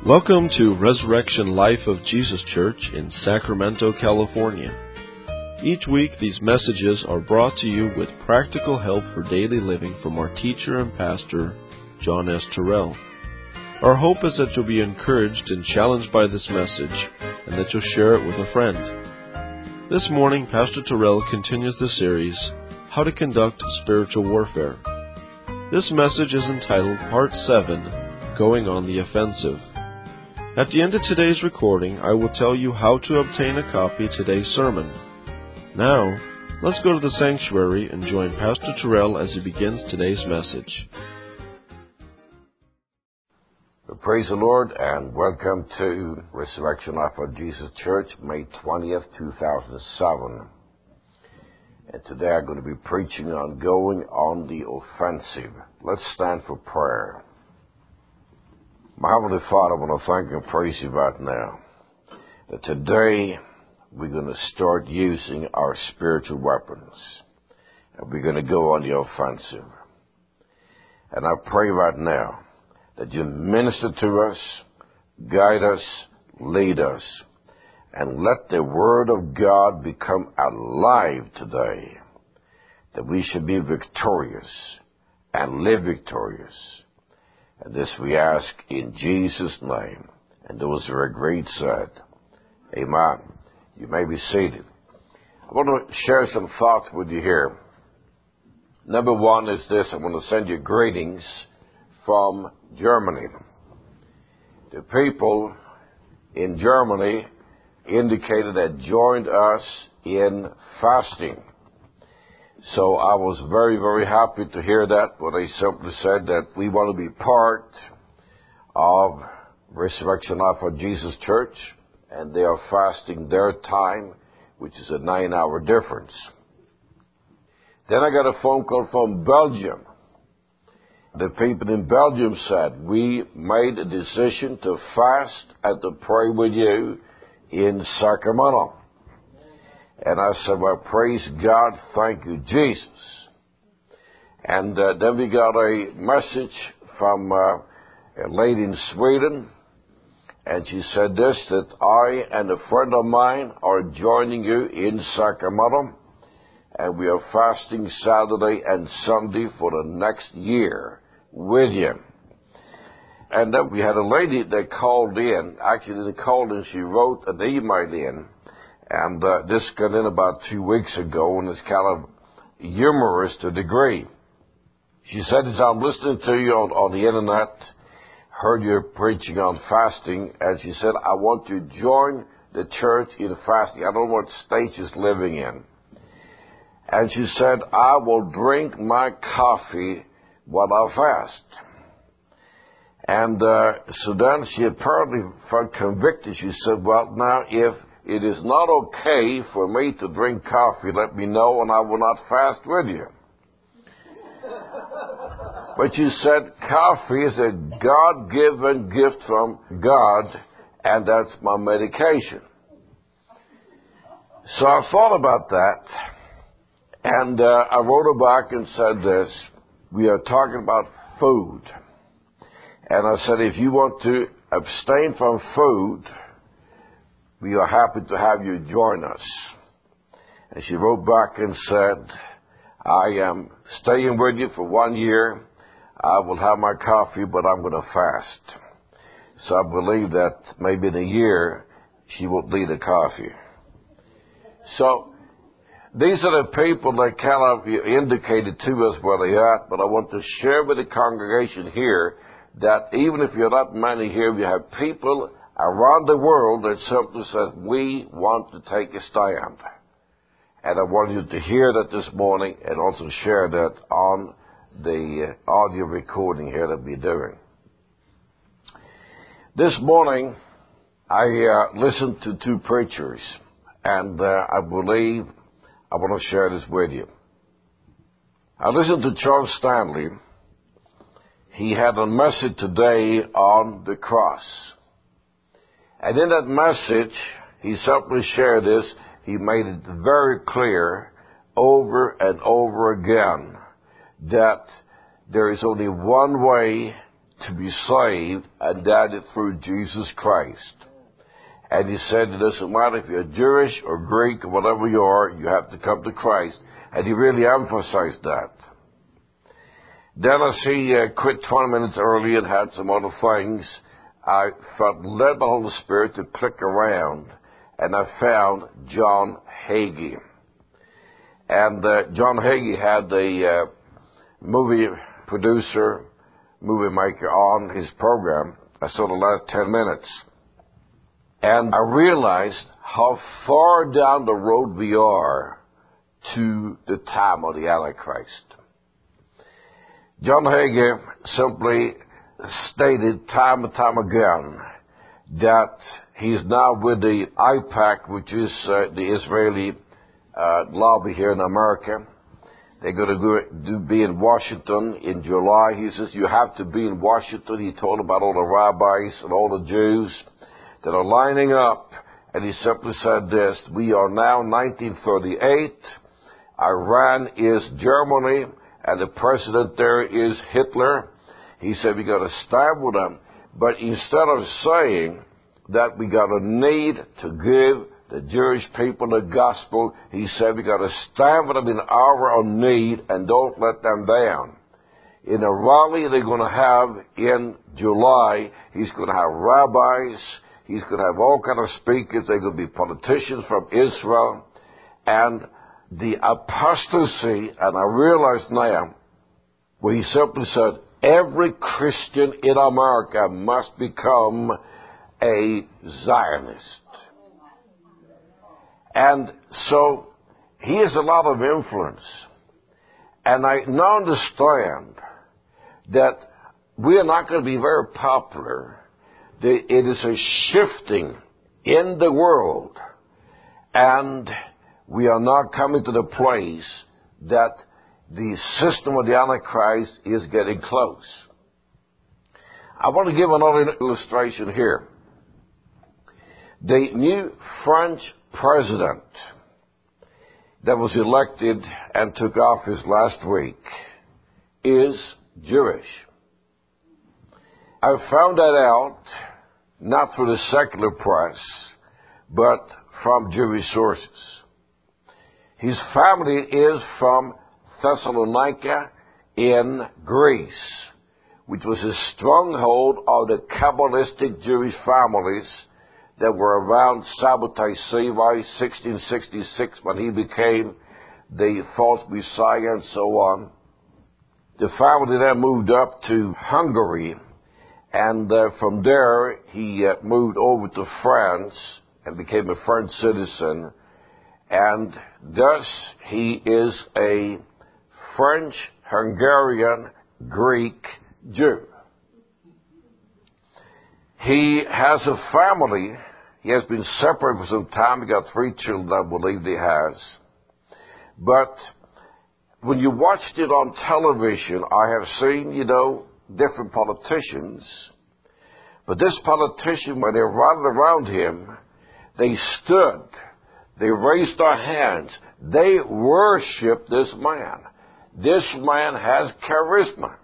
Welcome to Resurrection Life of Jesus Church in Sacramento, California. Each week, these messages are brought to you with practical help for daily living from our teacher and pastor, John S. Terrell. Our hope is that you'll be encouraged and challenged by this message, and that you'll share it with a friend. This morning, Pastor Terrell continues the series, How to Conduct Spiritual Warfare. This message is entitled Part 7, Going on the Offensive. At the end of today's recording, I will tell you how to obtain a copy of today's sermon. Now, let's go to the sanctuary and join Pastor Terrell as he begins today's message. Praise the Lord and welcome to Resurrection Life of Jesus Church, May 20th, 2007. And today I'm going to be preaching on going on the offensive. Let's stand for prayer. My Heavenly Father, I want to thank and praise you right now that today we're going to start using our spiritual weapons and we're going to go on the offensive. And I pray right now that you minister to us, guide us, lead us, and let the Word of God become alive today, that we should be victorious and live victorious. And this we ask in Jesus' name. And those who agreed said, Amen. You may be seated. I want to share some thoughts with you here. Number one is this. I want to send you greetings from Germany. The people in Germany indicated that joined us in fasting. So I was very, very happy to hear that, but they simply said that we want to be part of Resurrection Life of Jesus Church, and they are fasting their time, which is a 9-hour difference. Then I got a phone call from Belgium. The people in Belgium said, we made a decision to fast and to pray with you in Sacramento. And I said, well, praise God, thank you, Jesus. And then we got a message from a lady in Sweden, and she said this, that I and a friend of mine are joining you in Sacramento, and we are fasting Saturday and Sunday for the next year with you. And then we had a lady that called in, actually they called in, she wrote an email in, and this got in about 2 weeks ago, and it's kind of humorous to a degree. She said, as I'm listening to you on the internet, heard you preaching on fasting, and she said, I want you to join the church in fasting. I don't know what state she's living in. And she said, I will drink my coffee while I fast. And so then she apparently felt convicted. She said, well, now if it is not okay for me to drink coffee, let me know, and I will not fast with you. But you said coffee is a God-given gift from God, and that's my medication. So I thought about that, and I wrote her back and said this, we are talking about food. And I said, if you want to abstain from food, we are happy to have you join us. And she wrote back and said, I am staying with you for 1 year. I will have my coffee, but I'm going to fast. So I believe that maybe in a year, she won't need a coffee. So these are the people that kind of indicated to us where they are, but I want to share with the congregation here that even if you're not many here, we have people around the world that simply says, we want to take a stand. And I want you to hear that this morning and also share that on the audio recording here that we're doing. This morning, I listened to 2 preachers, and I believe I want to share this with you. I listened to Charles Stanley. He had a message today on the cross. And in that message, he simply shared this. He made it very clear over and over again that there is only one way to be saved, and that is through Jesus Christ. And he said it doesn't matter if you're Jewish or Greek or whatever you are, you have to come to Christ. And he really emphasized that. Then as he quit 20 minutes early and had some other things, I felt led by the Holy Spirit to click around, and I found John Hagee. And John Hagee had a movie producer, movie maker on his program. I saw the last 10 minutes. And I realized how far down the road we are to the time of the Antichrist. John Hagee simply stated time and time again that he is now with the AIPAC, which is the Israeli lobby here in America. They're going to be in Washington in July. He says, you have to be in Washington. He told about all the rabbis and all the Jews that are lining up. And he simply said this, we are now 1938. Iran is Germany, and the president there is Hitler. He said we got to stand with them. But instead of saying that we got a need to give the Jewish people the gospel, he said we got to stand with them in hour of need and don't let them down. In a rally they're going to have in July, he's going to have rabbis, he's going to have all kind of speakers, they're going to be politicians from Israel, and the apostasy, and I realize now, where he simply said, every Christian in America must become a Zionist. And so he has a lot of influence. And I now understand that we are not going to be very popular. It is a shifting in the world. And we are now coming to the place that the system of the Antichrist is getting close. I want to give another illustration here. The new French president that was elected and took office last week is Jewish. I found that out not through the secular press, but from Jewish sources. His family is from Thessalonica in Greece, which was a stronghold of the Kabbalistic Jewish families that were around Sabbatai Sevi, 1666, when he became the false Messiah and so on. The family then moved up to Hungary, and from there he moved over to France and became a French citizen, and thus he is a French, Hungarian, Greek Jew. He has a family. He has been separated for some time. He got 3 children, I believe he has. But when you watched it on television, I have seen, different politicians. But this politician, when they rallied around him, they stood. They raised their hands. They worship this man. This man has charisma.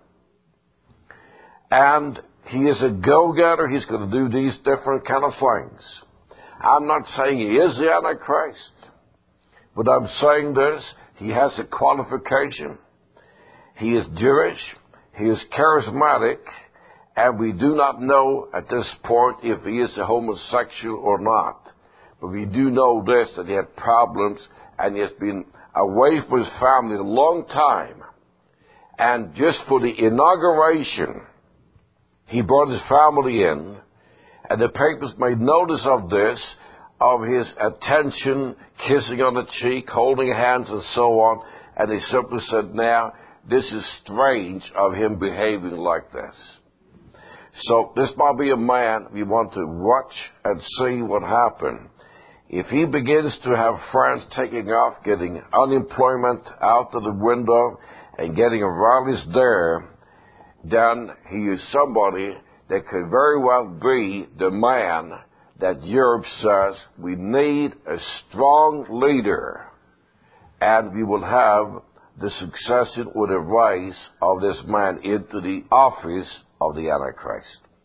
And he is a go-getter. He's going to do these different kind of things. I'm not saying he is the Antichrist, but I'm saying this. He has a qualification. He is Jewish. He is charismatic. And we do not know at this point if he is a homosexual or not. But we do know this, that he had problems and he has been away from his family a long time. And just for the inauguration, he brought his family in, and the papers made notice of this, of his attention, kissing on the cheek, holding hands and so on, and they simply said, now, this is strange of him behaving like this. So this might be a man we want to watch and see what happens. If he begins to have France taking off, getting unemployment out of the window, and getting rallies there, then he is somebody that could very well be the man that Europe says we need a strong leader, and we will have the succession or the rise of this man into the office of the Antichrist.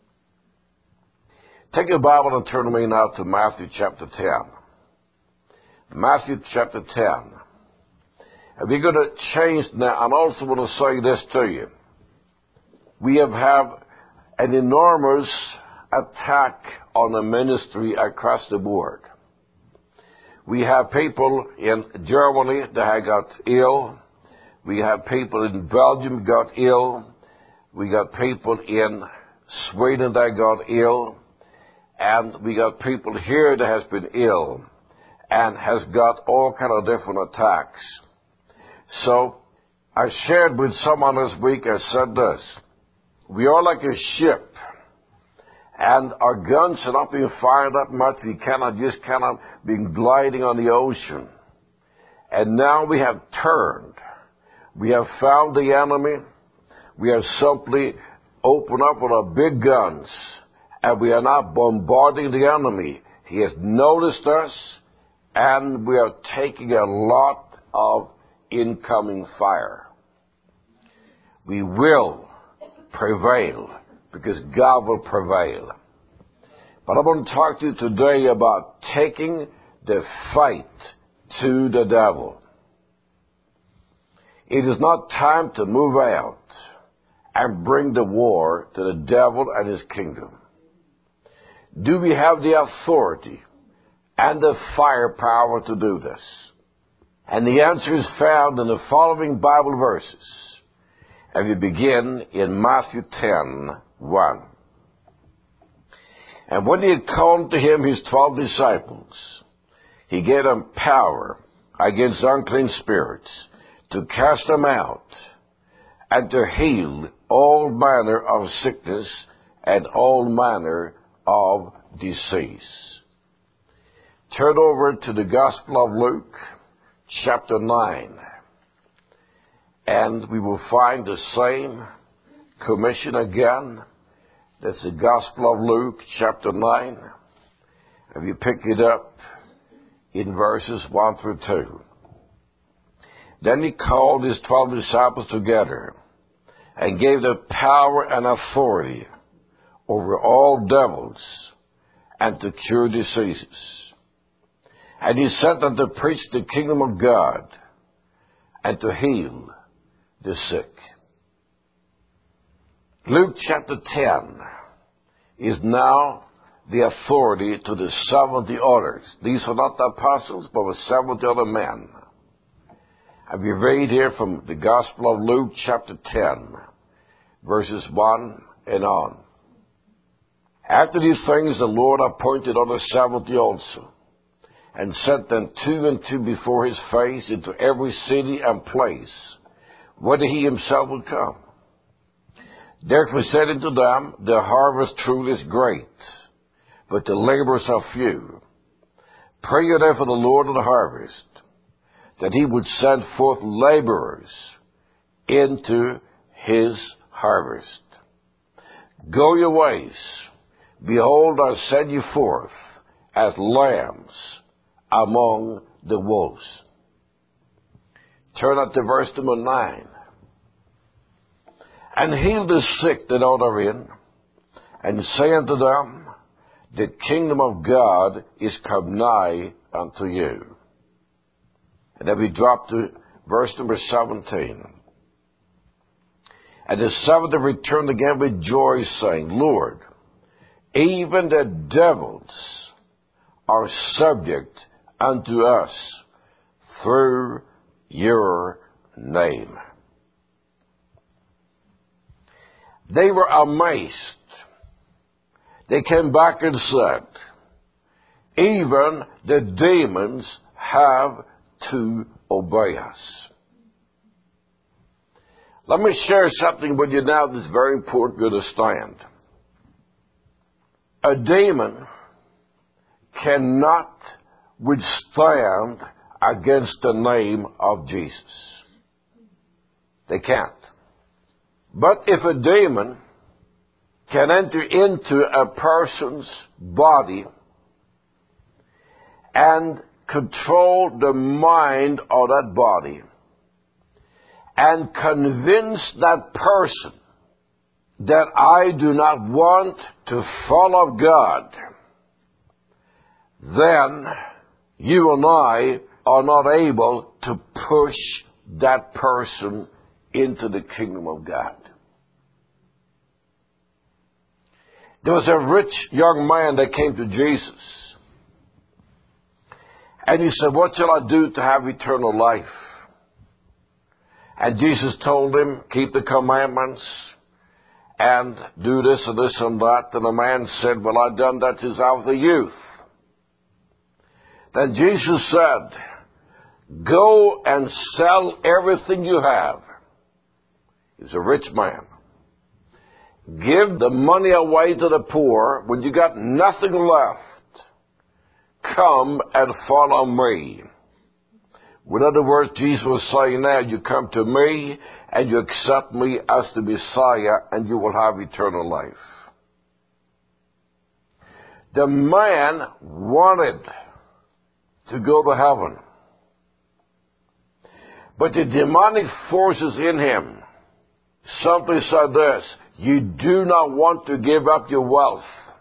Take your Bible and turn with me now to Matthew chapter 10. Matthew chapter 10. And we're going to change now, and I also want to say this to you. We have an enormous attack on the ministry across the board. We have people in Germany that have got ill. We have people in Belgium got ill. We got people in Sweden that got ill. And we got people here that has been ill and has got all kind of different attacks. So I shared with someone this week, I said this: we are like a ship, and our guns are not being fired up much. We cannot be gliding on the ocean. And now we have turned. We have found the enemy. We have simply opened up with our big guns, and we are not bombarding the enemy. He has noticed us, and we are taking a lot of incoming fire. We will prevail because God will prevail. But I want to talk to you today about taking the fight to the devil. It is not time to move out and bring the war to the devil and his kingdom. Do we have the authority and the firepower to do this? And the answer is found in the following Bible verses. And we begin in Matthew 10:1. And when he had called to him his 12 disciples, he gave them power against unclean spirits to cast them out and to heal all manner of sickness and all manner of disease. Turn over to the Gospel of Luke, chapter 9, and we will find the same commission again. That's the Gospel of Luke, chapter 9, and we pick it up in verses 1 through 2. Then he called his 12 disciples together and gave them power and authority over all devils and to cure diseases. And he sent them to preach the kingdom of God and to heal the sick. Luke chapter 10 is now the authority to the 70 others. These are not the apostles, but the 70 other men. And we read here from the Gospel of Luke chapter 10, verses 1 and on. After these things the Lord appointed other 70 also, and sent them 2 and 2 before his face into every city and place, whither he himself would come. Therefore he said unto them, the harvest truly is great, but the laborers are few. Pray ye therefore the Lord of the harvest, that he would send forth laborers into his harvest. Go your ways. Behold, I send you forth as lambs among the wolves. Turn up to verse number 9. And heal the sick that are therein, and say unto them, the kingdom of God is come nigh unto you. And then we drop to verse number 17. And the 70 returned again with joy, saying, Lord, even the devils are subject unto us through your name. They were amazed. They came back and said, even the demons have to obey us. Let me share something with you now that's very important to understand. A demon cannot withstand against the name of Jesus. They can't. But if a demon can enter into a person's body and control the mind of that body and convince that person that I do not want to follow God, then you and I are not able to push that person into the kingdom of God. There was a rich young man that came to Jesus. And he said, what shall I do to have eternal life? And Jesus told him, keep the commandments and do this and this and that. And the man said, well, I've done that since I was a youth. Then Jesus said, go and sell everything you have. He's a rich man. Give the money away to the poor. When you got nothing left, come and follow me. In other words, Jesus was saying now, you come to me and you accept me as the Messiah and you will have eternal life. The man wanted to go to heaven. But the demonic forces in him simply said this, you do not want to give up your wealth.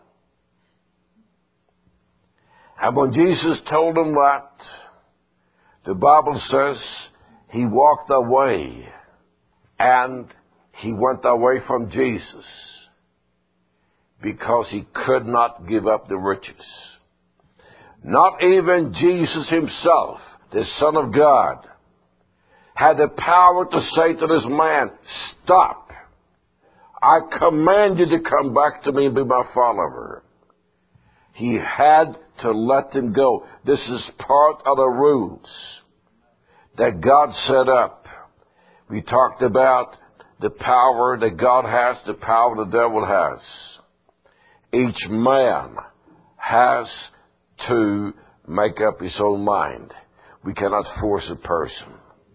And when Jesus told him that, the Bible says he walked away and he went away from Jesus because he could not give up the riches. Not even Jesus himself, the Son of God, had the power to say to this man, stop. I command you to come back to me and be my follower. He had to let him go. This is part of the rules that God set up. We talked about the power that God has, the power the devil has. Each man has to make up his own mind. We cannot force a person.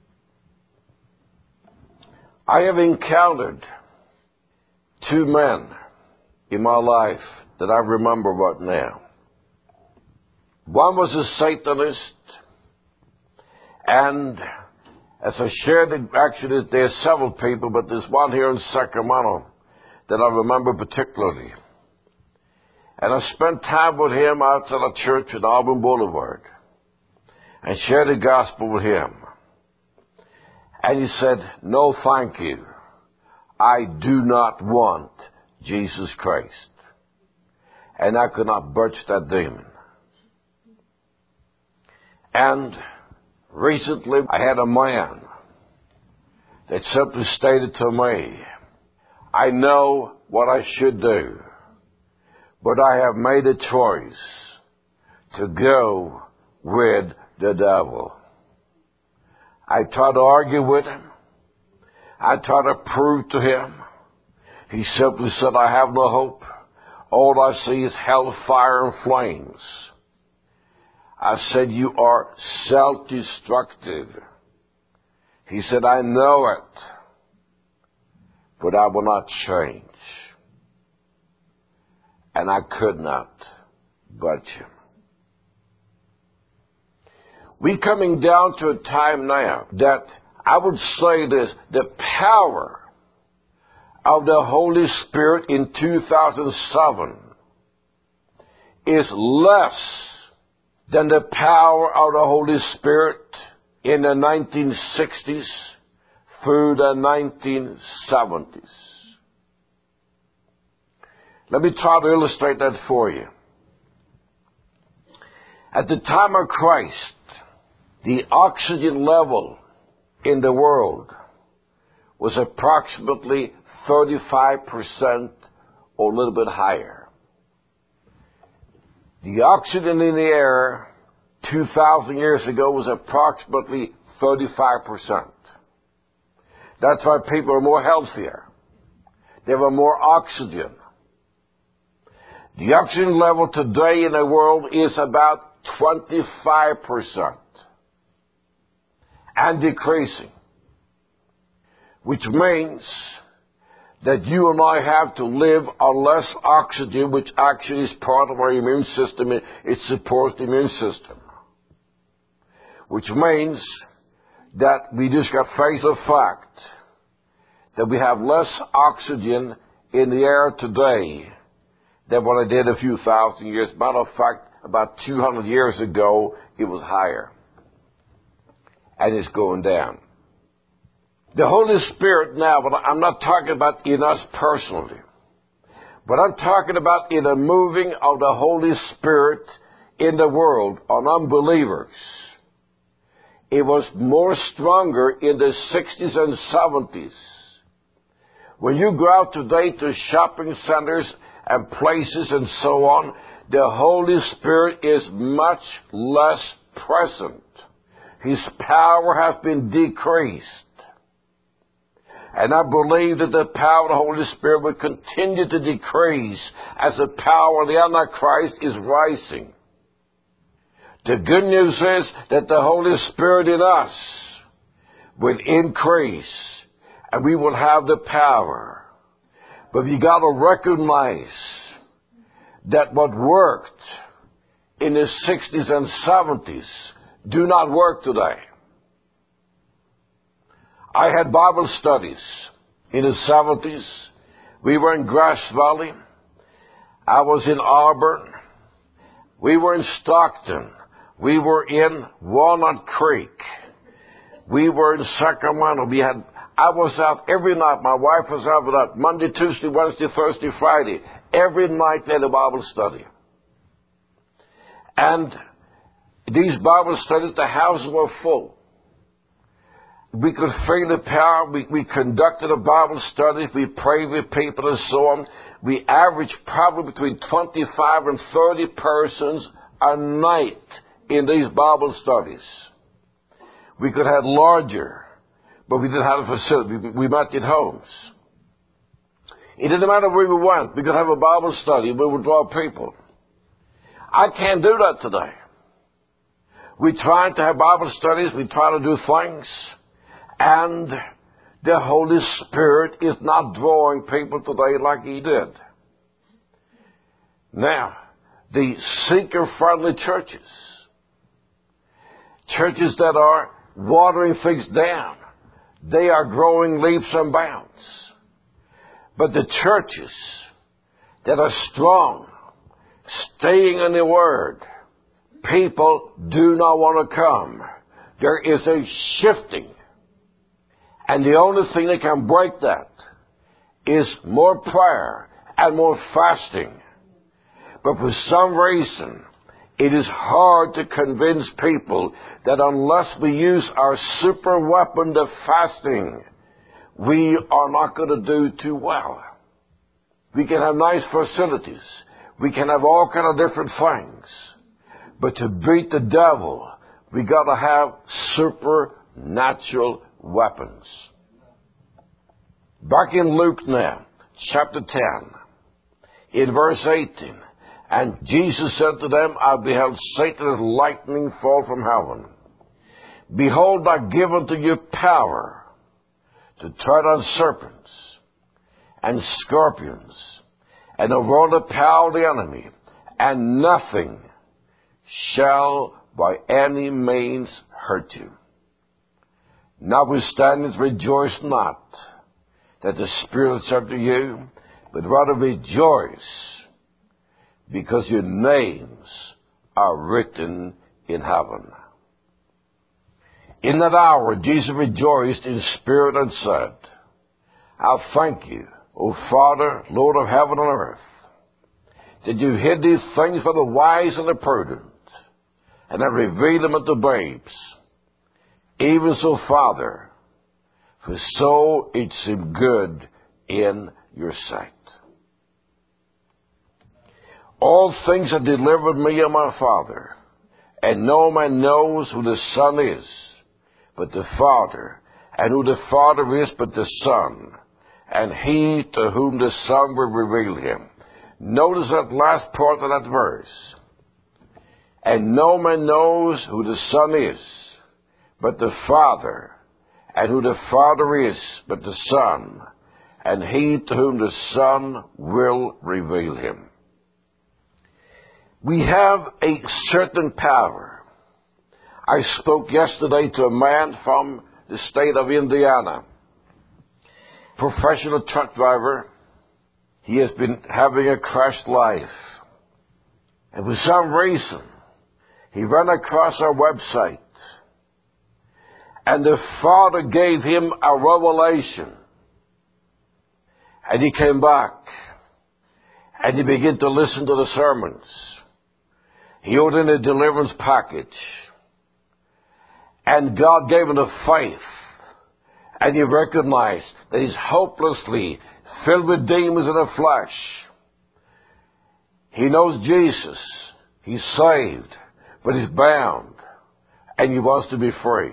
I have encountered two men in my life that I remember right now. One was a Satanist, and as I shared it, actually there's several people, but there's one here in Sacramento that I remember particularly. And I spent time with him outside of church at Auburn Boulevard and shared the gospel with him. And he said, no, thank you. I do not want Jesus Christ. And I could not budge that demon. And recently I had a man that simply stated to me, I know what I should do, but I have made a choice to go with the devil. I tried to argue with him. I tried to prove to him. He simply said, I have no hope. All I see is hellfire and flames. I said, you are self-destructive. He said, I know it, but I will not change. And I could not budge him. We're coming down to a time now that I would say this, the power of the Holy Spirit in 2007 is less than the power of the Holy Spirit in the 1960s through the 1970s. Let me try to illustrate that for you. At the time of Christ, the oxygen level in the world was approximately 35% or a little bit higher. The oxygen in the air 2,000 years ago was approximately 35%. That's why people are more healthier. They have more oxygen. The oxygen level today in the world is about 25% and decreasing, which means that you and I have to live on less oxygen, which actually is part of our immune system. It supports the immune system, which means that we just got to face the fact that we have less oxygen in the air today than what it did a few thousand years. Matter of fact, about 200 years ago, it was higher. And it's going down. The Holy Spirit now, but I'm not talking about in us personally, but I'm talking about in the moving of the Holy Spirit in the world on unbelievers. It was more stronger in the 60s and 70s. When you go out today to shopping centers and places and so on, the Holy Spirit is much less present. His power has been decreased. And I believe that the power of the Holy Spirit will continue to decrease as the power of the Antichrist is rising. The good news is that the Holy Spirit in us will increase and we will have the power. But you got to recognize that what worked in the 60s and 70s do not work today. I had Bible studies in the 70s. We were in Grass Valley. I was in Auburn. We were in Stockton. We were in Walnut Creek. We were in Sacramento. I was out every night. My wife was out with us Monday, Tuesday, Wednesday, Thursday, Friday. Every night we had a Bible study. And these Bible studies, the houses were full. We could feel the power. We conducted a Bible study. We prayed with people and so on. We averaged probably between 25 and 30 persons a night in these Bible studies. We could have larger, but we didn't have a facility. We met at homes. It didn't matter where we went. We could have a Bible study. We would draw people. I can't do that today. We try to have Bible studies. We try to do things. And the Holy Spirit is not drawing people today like He did. Now, the seeker-friendly churches that are watering things down, they are growing leaps and bounds. But the churches that are strong, staying in the Word, people do not want to come. There is a shifting. And the only thing that can break that is more prayer and more fasting. But for some reason, it is hard to convince people that unless we use our super weapon of fasting, we are not going to do too well. We can have nice facilities. We can have all kind of different things. But to beat the devil, we got to have supernatural weapons. Back in Luke now, chapter 10, in verse 18, and Jesus said to them, I beheld Satan as lightning fall from heaven. Behold, I give unto you power to tread on serpents and scorpions, and over all the power of the enemy, and nothing shall by any means hurt you. Notwithstanding, rejoice not that the Spirit said to you, but rather rejoice, because your names are written in heaven. In that hour, Jesus rejoiced in spirit and said, I thank you, O Father, Lord of heaven and earth, that you hid these things from the wise and the prudent, and have revealed them unto babes. Even so, Father, for so it seemed good in your sight. All things are delivered me of my Father, and no man knows who the Son is, but the Father, and who the Father is but the Son, and he to whom the Son will reveal him. Notice that last part of that verse. And no man knows who the Son is, but the Father, and who the Father is but the Son, and he to whom the Son will reveal him. We have a certain power. I spoke yesterday to a man from the state of Indiana, professional truck driver, he has been having a crashed life. And for some reason, he ran across our website. And the Father gave him a revelation. And he came back. And he began to listen to the sermons. He ordered a deliverance package. And God gave him the faith. And he recognized that he's hopelessly filled with demons in the flesh. He knows Jesus. He's saved. But he's bound. And he wants to be free.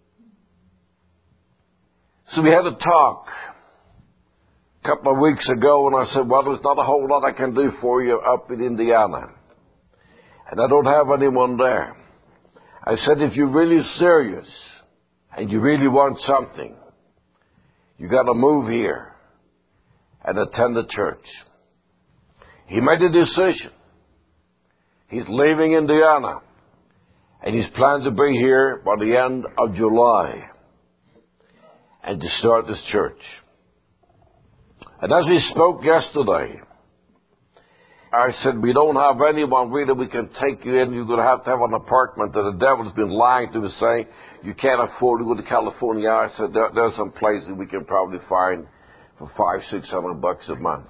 So we had a talk a couple of weeks ago, and I said, well, there's not a whole lot I can do for you up in Indiana. And I don't have anyone there. I said, if you're really serious and you really want something, you got to move here and attend the church. He made a decision. He's leaving Indiana, and he's planned to be here by the end of July and to start this church. And as we spoke yesterday, I said, we don't have anyone really we can take you in. You're going to have an apartment. And the devil's been lying to me saying, you can't afford to go to California. I said, there's some places we can probably find for $500-600 a month.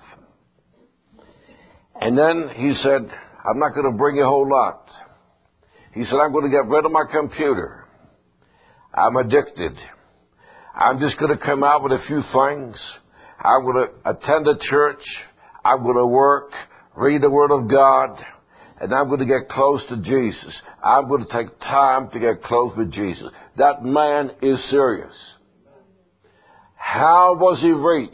And then he said, I'm not going to bring you a whole lot. He said, I'm going to get rid of my computer. I'm addicted. I'm just going to come out with a few things. I'm going to attend the church. I'm going to work, read the Word of God, and I'm going to get close to Jesus. I'm going to take time to get close with Jesus. That man is serious. How was he reached?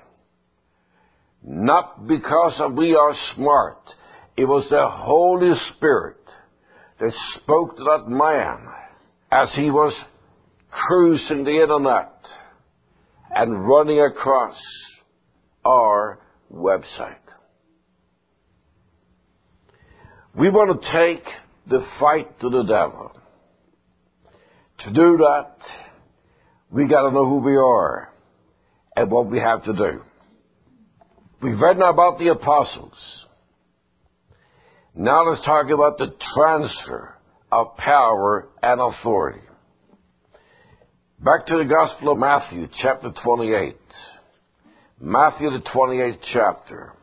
Not because we are smart. It was the Holy Spirit that spoke to that man as he was cruising the internet and running across our website. We want to take the fight to the devil. To do that, we got to know who we are and what we have to do. We've read now about the apostles. Now let's talk about the transfer of power and authority. Back to the Gospel of Matthew, chapter 28. Matthew, the 28th chapter.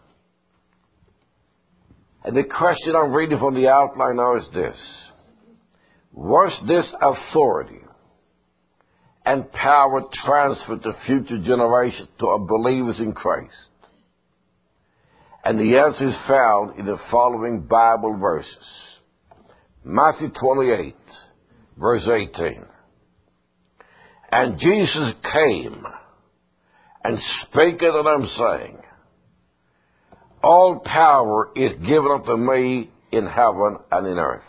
And the question I'm reading from the outline now is this. Was this authority and power transferred to future generations, to believers in Christ? And the answer is found in the following Bible verses. Matthew 28, verse 18. And Jesus came and spake unto them, saying, all power is given unto me in heaven and in earth.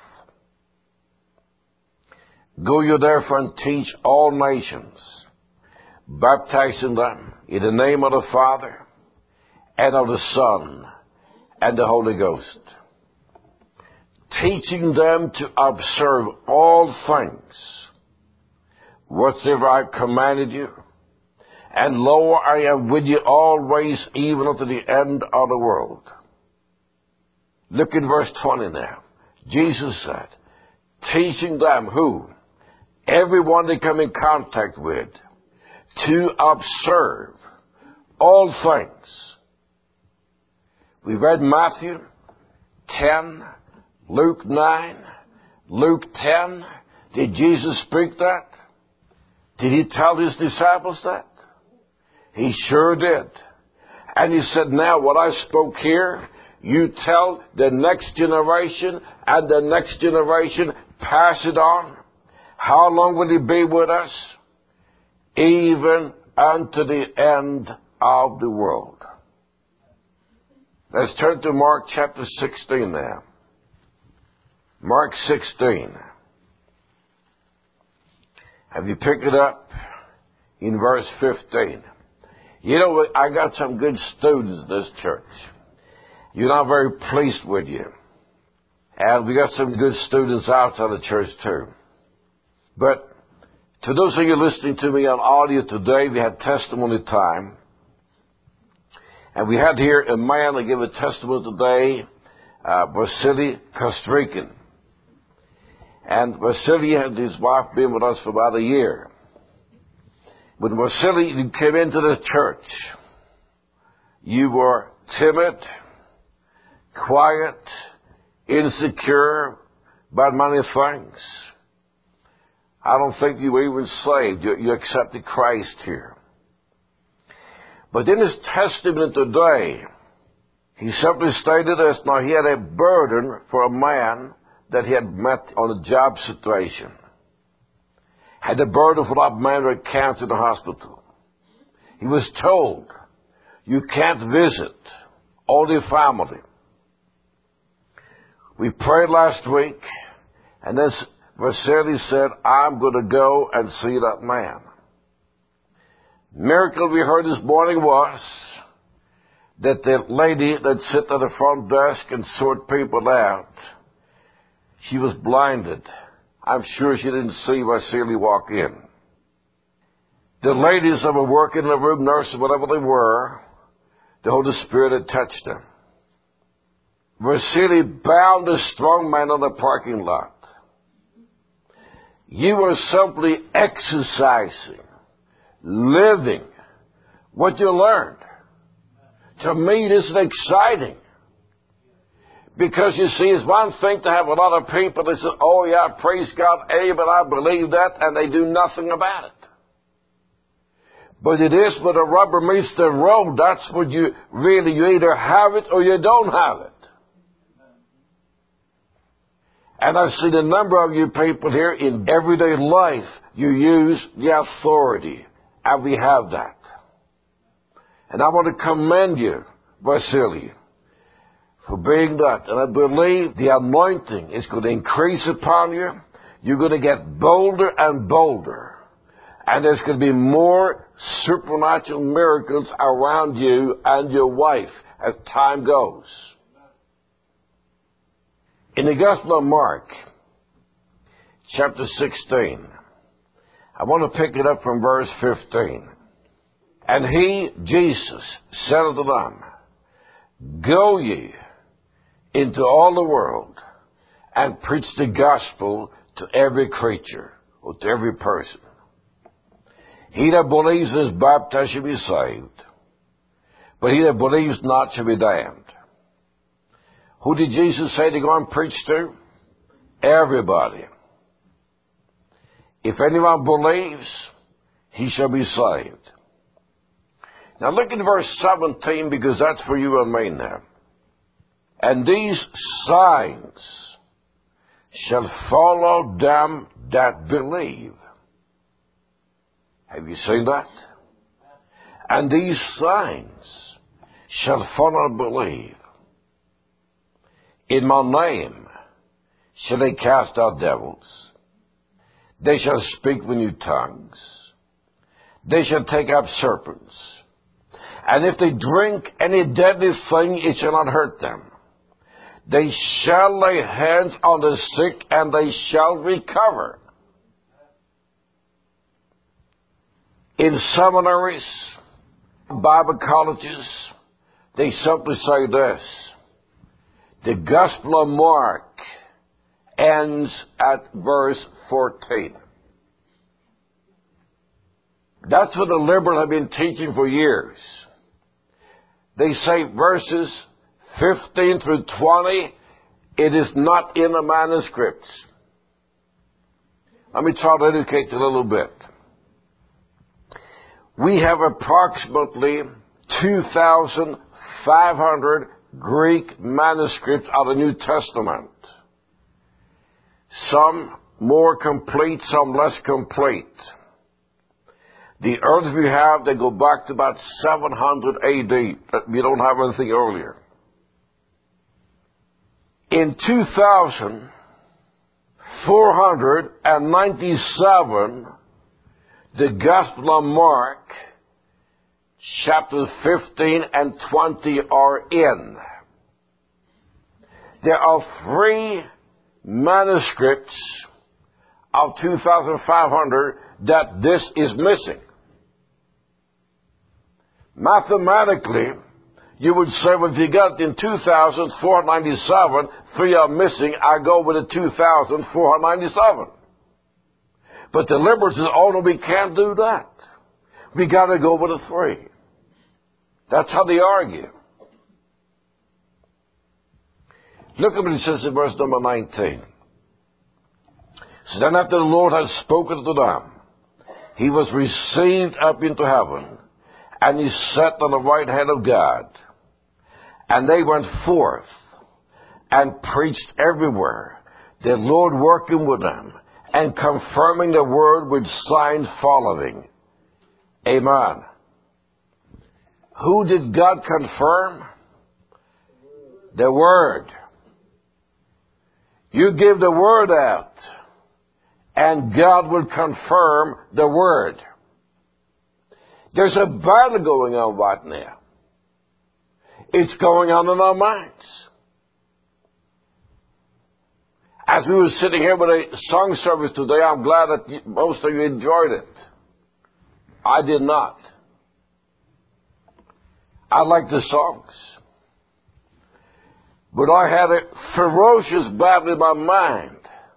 Go you therefore and teach all nations, baptizing them in the name of the Father and of the Son and the Holy Ghost, teaching them to observe all things whatsoever I commanded you. And lo, I am with you always, even unto the end of the world. Look in verse 20 now. Jesus said, teaching them who? Everyone they come in contact with, to observe all things. We read Matthew 10, Luke 9, Luke 10. Did Jesus speak that? Did he tell his disciples that? He sure did. And he said, now what I spoke here, you tell the next generation and the next generation, pass it on. How long will he be with us? Even unto the end of the world. Let's turn to Mark chapter 16 now. Mark 16. Have you picked it up? In verse 15. You know, I got some good students in this church. You're not very pleased with you. And we got some good students outside the church too. But to those of you listening to me on audio today, we had testimony time. And we had here a man that gave a testimony today, Vasily Kostrikin. And Vasily and his wife been with us for about a year. When Vasily, you came into this church, you were timid, quiet, insecure about many things. I don't think you were even saved. You accepted Christ here. But in his testimony today, he simply stated this. Now, he had a burden for a man that he had met on a job situation. Had a burden for that man who had cancer in the hospital. He was told, you can't visit all your family. We prayed last week, and then Vasily said, I'm going to go and see that man. Miracle we heard this morning was that the lady that sat at the front desk and sort people out, she was blinded. I'm sure she didn't see Vasily walk in. The ladies that were working in the room, nurses, whatever they were, the Holy Spirit had touched them. Vasily bound a strong man in the parking lot. You were simply exercising, living what you learned. To me, this is exciting. Because you see, it's one thing to have a lot of people that say, oh yeah, praise God, but I believe that, and they do nothing about it. But it is when the rubber meets the road, that's what you either have it or you don't have it. And I've seen a number of you people here in everyday life, you use the authority, and we have that. And I want to commend you, Vasily, for being that. And I believe the anointing is going to increase upon you. You're going to get bolder and bolder. And there's going to be more supernatural miracles around you and your wife as time goes. In the Gospel of Mark, chapter 16, I want to pick it up from verse 15. And he, Jesus, said unto them, go ye into all the world and preach the gospel to every creature, or to every person. He that believes and is baptized shall be saved, but he that believes not shall be damned. Who did Jesus say to go and preach to? Everybody. If anyone believes, he shall be saved. Now look at verse 17, because that's for you and me now. And these signs shall follow them that believe. Have you seen that? And these signs shall follow believe. In my name shall they cast out devils. They shall speak with new tongues. They shall take up serpents. And if they drink any deadly thing, it shall not hurt them. They shall lay hands on the sick, and they shall recover. In seminaries, Bible colleges, they simply say this. The Gospel of Mark ends at verse 14. That's what the liberals have been teaching for years. They say verses 15 through 20, it is not in the manuscripts. Let me try to educate you a little bit. We have approximately 2,500 Greek manuscripts of the New Testament. Some more complete, some less complete. The earliest we have, they go back to about 700 A.D. We don't have anything earlier. In 2497, the Gospel of Mark, chapters 15 and 20 are in. There are 3 manuscripts of 2,500 that this is missing. Mathematically, you would say, well, if you got it in 2,497, 3 are missing, I go with the 2,497. But the liberal says, oh no, we can't do that. We got to go with the 3. That's how they argue. Look at what it says in verse number 19. So then after the Lord had spoken to them, he was received up into heaven, and he sat on the right hand of God. And they went forth and preached everywhere, the Lord working with them and confirming the word with signs following. Amen. Who did God confirm? The word. You give the word out, and God will confirm the word. There's a battle going on right now. It's going on in our minds. As we were sitting here with a song service today, I'm glad that most of you enjoyed it. I did not. I like the songs. But I had a ferocious battle in my mind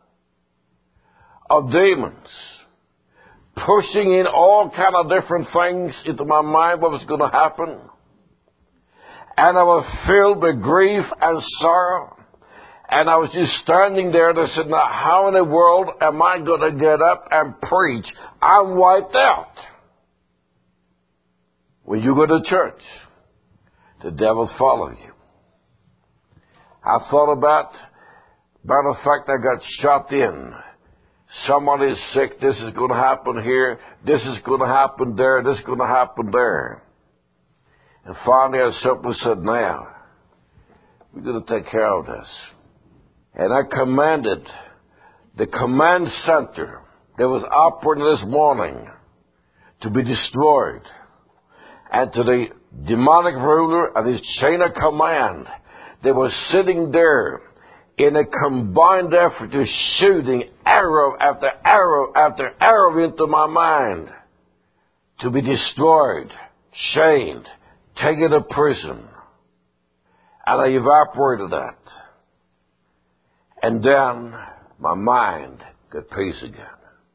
of demons, pushing in all kind of different things into my mind, what was going to happen. And I was filled with grief and sorrow. And I was just standing there and I said, now how in the world am I going to get up and preach? I'm wiped out. When you go to church, the devils follow you. I thought about, matter of fact, I got shot in. Somebody is sick, this is going to happen here, this is going to happen there, this is going to happen there. And finally I simply said, now, we're going to take care of this. And I commanded the command center that was operating this morning to be destroyed. And to the demonic ruler and his chain of command, they were sitting there in a combined effort to shooting arrow after arrow after arrow into my mind to be destroyed, chained, taken to prison. And I evaporated that. And then my mind got peace again.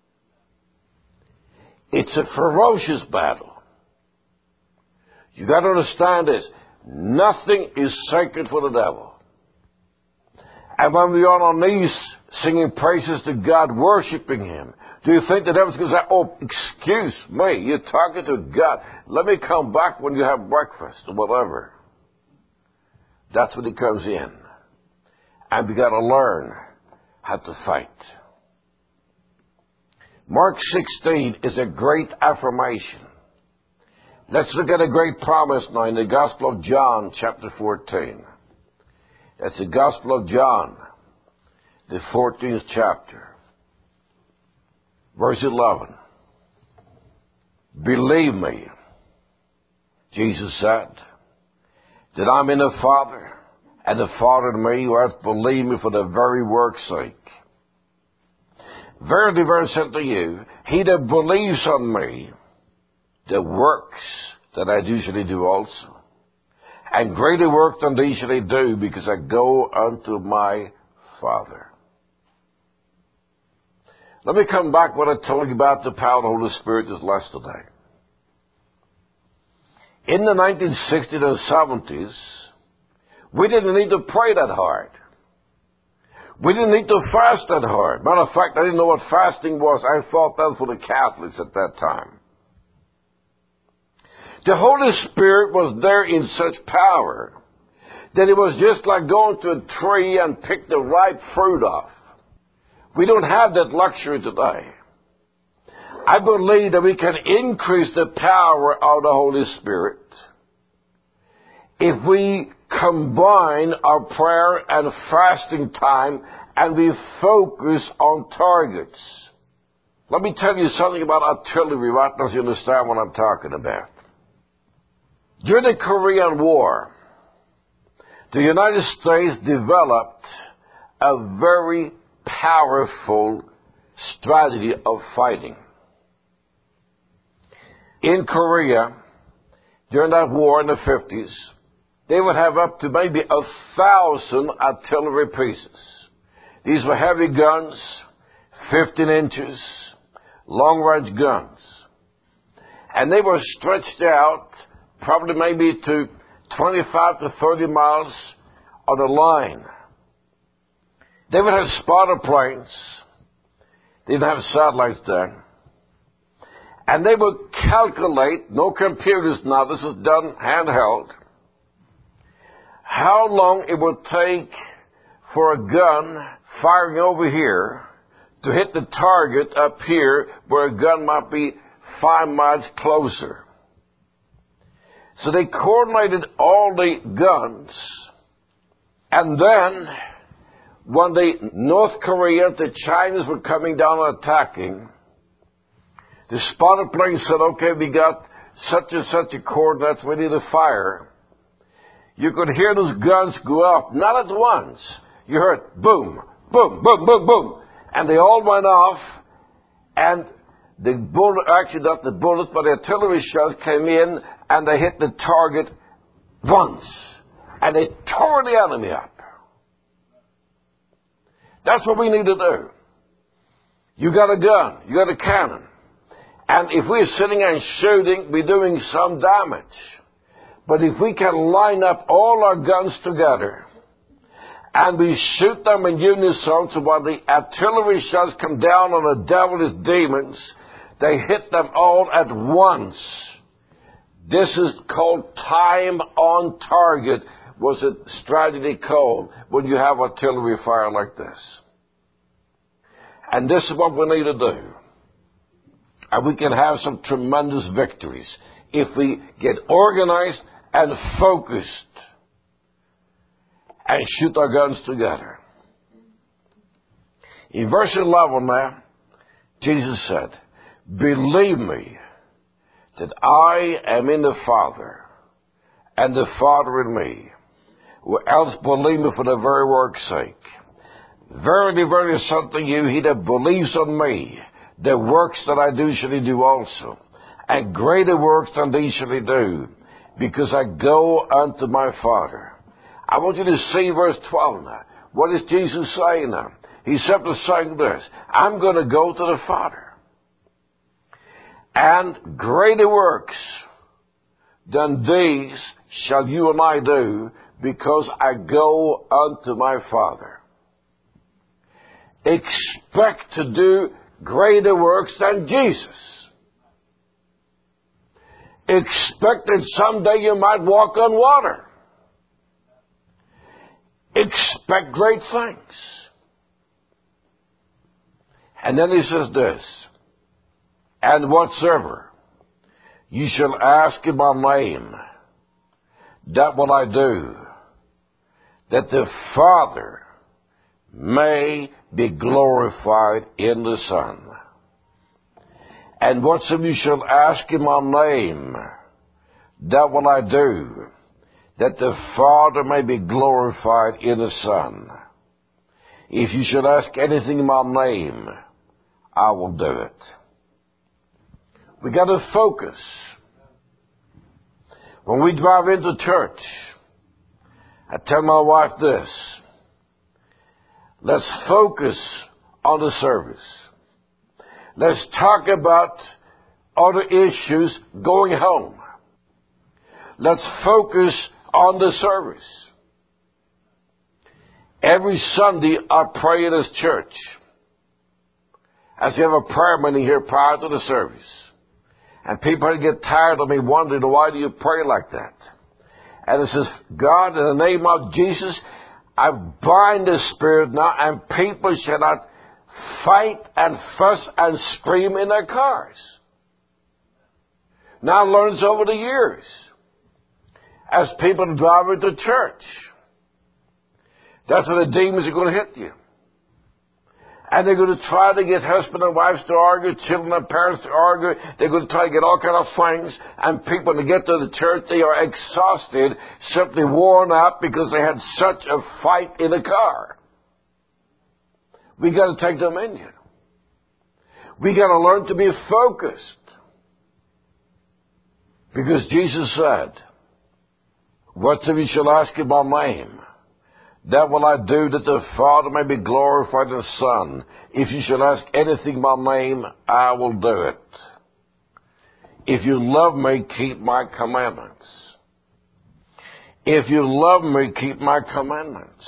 It's a ferocious battle. You got to understand this. Nothing is sacred for the devil. And when we are on our knees singing praises to God, worshiping Him, do you think the devil's going to say, oh, excuse me, you're talking to God. Let me come back when you have breakfast or whatever. That's when he comes in. And we got to learn how to fight. Mark 16 is a great affirmation. Let's look at a great promise now in the Gospel of John, chapter 14. That's the Gospel of John, the 14th chapter. Verse 11. Believe me, Jesus said, that I'm in the Father, and the Father in me, who hath believed me for the very work's sake. Verily, verily, I say unto you, he that believes on me, the works that I do shall he do also. And greater work than these shall he do, because I go unto my Father. Let me come back what I told you about the power of the Holy Spirit this last today. In the 1960s and 70s, we didn't need to pray that hard. We didn't need to fast that hard. Matter of fact, I didn't know what fasting was. I thought that for the Catholics at that time. The Holy Spirit was there in such power that it was just like going to a tree and pick the ripe fruit off. We don't have that luxury today. I believe that we can increase the power of the Holy Spirit if we combine our prayer and fasting time and we focus on targets. Let me tell you something about artillery right now so you understand what I'm talking about. During the Korean War, the United States developed a very powerful strategy of fighting. In Korea, during that war in the 50s, they would have up to maybe 1,000 artillery pieces. These were heavy guns, 15 inches, long-range guns. And they were stretched out probably maybe to 25 to 30 miles on a line. They would have spotter planes. They didn't have satellites then. And they would calculate, no computers now, this is done handheld, how long it would take for a gun firing over here to hit the target up here where a gun might be 5 miles closer. So they coordinated all the guns, and then when the North Korea, the Chinese were coming down and attacking, the spotter plane said, okay, we got such and such a coordinates, we need to fire. You could hear those guns go up, not at once. You heard boom, boom, boom, boom, boom. And they all went off, and the bullet, actually not the bullets, but the artillery shells came in, and they hit the target once. And they tore the enemy up. That's what we need to do. You got a gun, you got a cannon. And if we're sitting and shooting, we're doing some damage. But if we can line up all our guns together, and we shoot them in unison, so when the artillery shells come down on the devilish demons, they hit them all at once. This is called time on target, was a strategy called when you have artillery fire like this. And this is what we need to do. And we can have some tremendous victories if we get organized and focused and shoot our guns together. In verse 11 now, Jesus said, believe me that I am in the Father and the Father in me. Or else believe me for the very work's sake. Verily, verily, I say unto you, he that believes on me, the works that I do shall he do also. And greater works than these shall he do, because I go unto my Father. I want you to see verse 12 now. What is Jesus saying now? He's simply saying this. I'm going to go to the Father. And greater works than these shall you and I do, because I go unto my Father. Expect to do greater works than Jesus. Expect that someday you might walk on water. Expect great things. And then he says this, and whatsoever you shall ask in my name, that will I do, that the Father may be glorified in the Son. And whatsoever you shall ask in my name, that will I do, that the Father may be glorified in the Son. If you should ask anything in my name, I will do it. We got to focus. When we drive into church, I tell my wife this, let's focus on the service. Let's talk about other issues going home. Let's focus on the service. Every Sunday I pray in this church. As you have a prayer meeting here prior to the service. And people get tired of me wondering, why do you pray like that? And it says, God, in the name of Jesus, I bind the spirit now, and people shall not fight and fuss and scream in their cars. Now I learned over the years, as people drive into church, that's when the demons are going to hit you. And they're going to try to get husband and wives to argue, children and parents to argue. They're going to try to get all kind of things. And people, when they get to the church, they are exhausted, simply worn out because they had such a fight in the car. We got to take dominion. We got to learn to be focused. Because Jesus said, Whatsoever you shall ask in my name, that will I do, that the Father may be glorified in the Son. If you shall ask anything in my name, I will do it. If you love me, keep my commandments. If you love me, keep my commandments.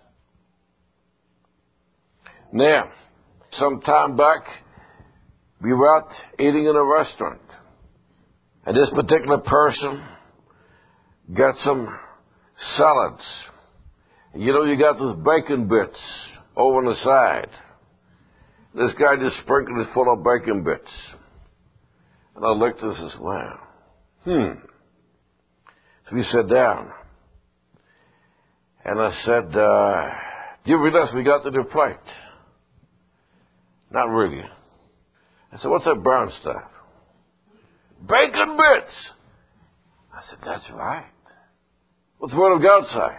Now, some time back, we were out eating in a restaurant. And this particular person got some salads. You know, you got those bacon bits over on the side. This guy just sprinkled it full of bacon bits. And I looked at this and said, wow. So we sat down. And I said, do you realize we got to the plate? Not really. I said, what's that brown stuff? Bacon bits! I said, that's right. What's the Word of God say?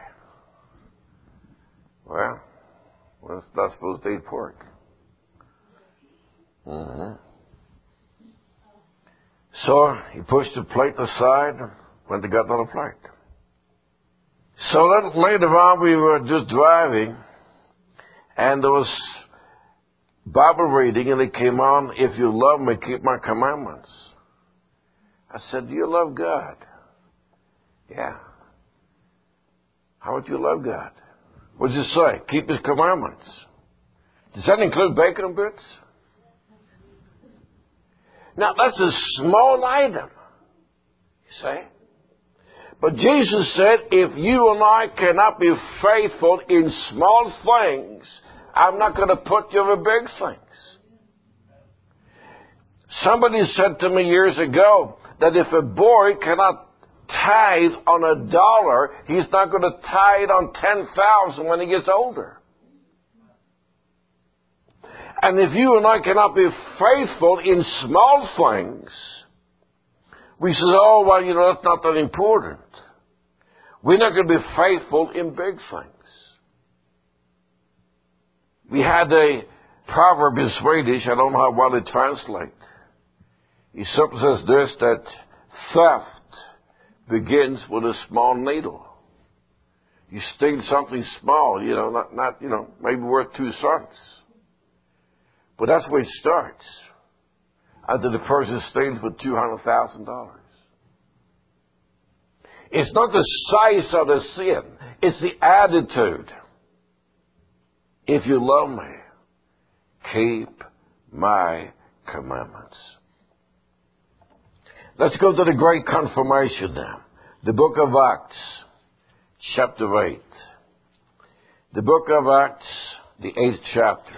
Well, we're not supposed to eat pork. So he pushed the plate aside, went and got another plate. So then later on we were just driving, and there was Bible reading, and it came on, if you love me, keep my commandments. I said, do you love God? Yeah. How would you love God? What does it say? Keep His commandments. Does that include bacon bits? Now, that's a small item, you see. But Jesus said, if you and I cannot be faithful in small things, I'm not going to put you in big things. Somebody said to me years ago that if a boy cannot tithe on $1, he's not going to tithe on 10,000 when he gets older. And if you and I cannot be faithful in small things, we say, oh, well, you know, that's not that important. We're not going to be faithful in big things. We had a proverb in Swedish, I don't know how well it translates. It simply says this, that theft begins with a small needle. You steal something small, you know, not maybe worth 2 cents. But that's where it starts. Until the person steals for $200,000. It's not the size of the sin. It's the attitude. If you love me, keep my commandments. Let's go to the great confirmation now. The book of Acts, chapter 8. The book of Acts, the 8th chapter.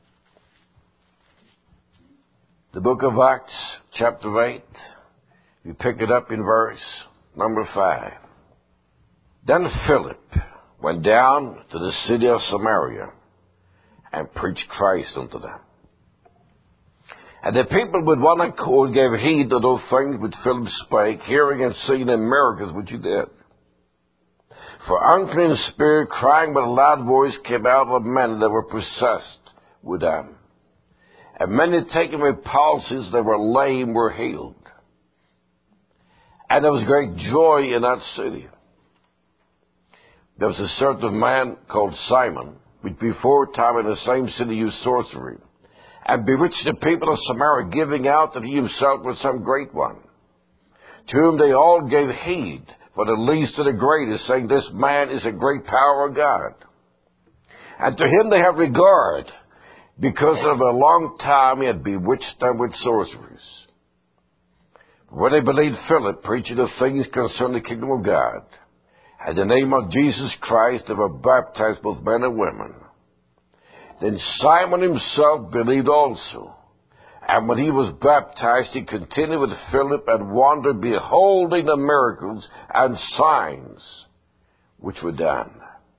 The book of Acts, chapter 8. You pick it up in verse number 5. Then Philip went down to the city of Samaria and preached Christ unto them. And the people with one accord gave heed to those things which Philip spake, hearing and seeing the miracles which he did. For unclean spirit, crying with a loud voice, came out of men that were possessed with them. And many taken with palsies that were lame were healed. And there was great joy in that city. There was a certain man called Simon, which before time in the same city used sorcery, and bewitched the people of Samaria, giving out that he himself was some great one. To whom they all gave heed, for the least to the greatest, saying, this man is a great power of God. And to him they have regard, because of a long time he had bewitched them with sorceries. When they believed Philip, preaching of things concerning the kingdom of God, and the name of Jesus Christ, they were baptized, both men and women. Then Simon himself believed also. And when he was baptized, he continued with Philip and wondered, beholding the miracles and signs which were done.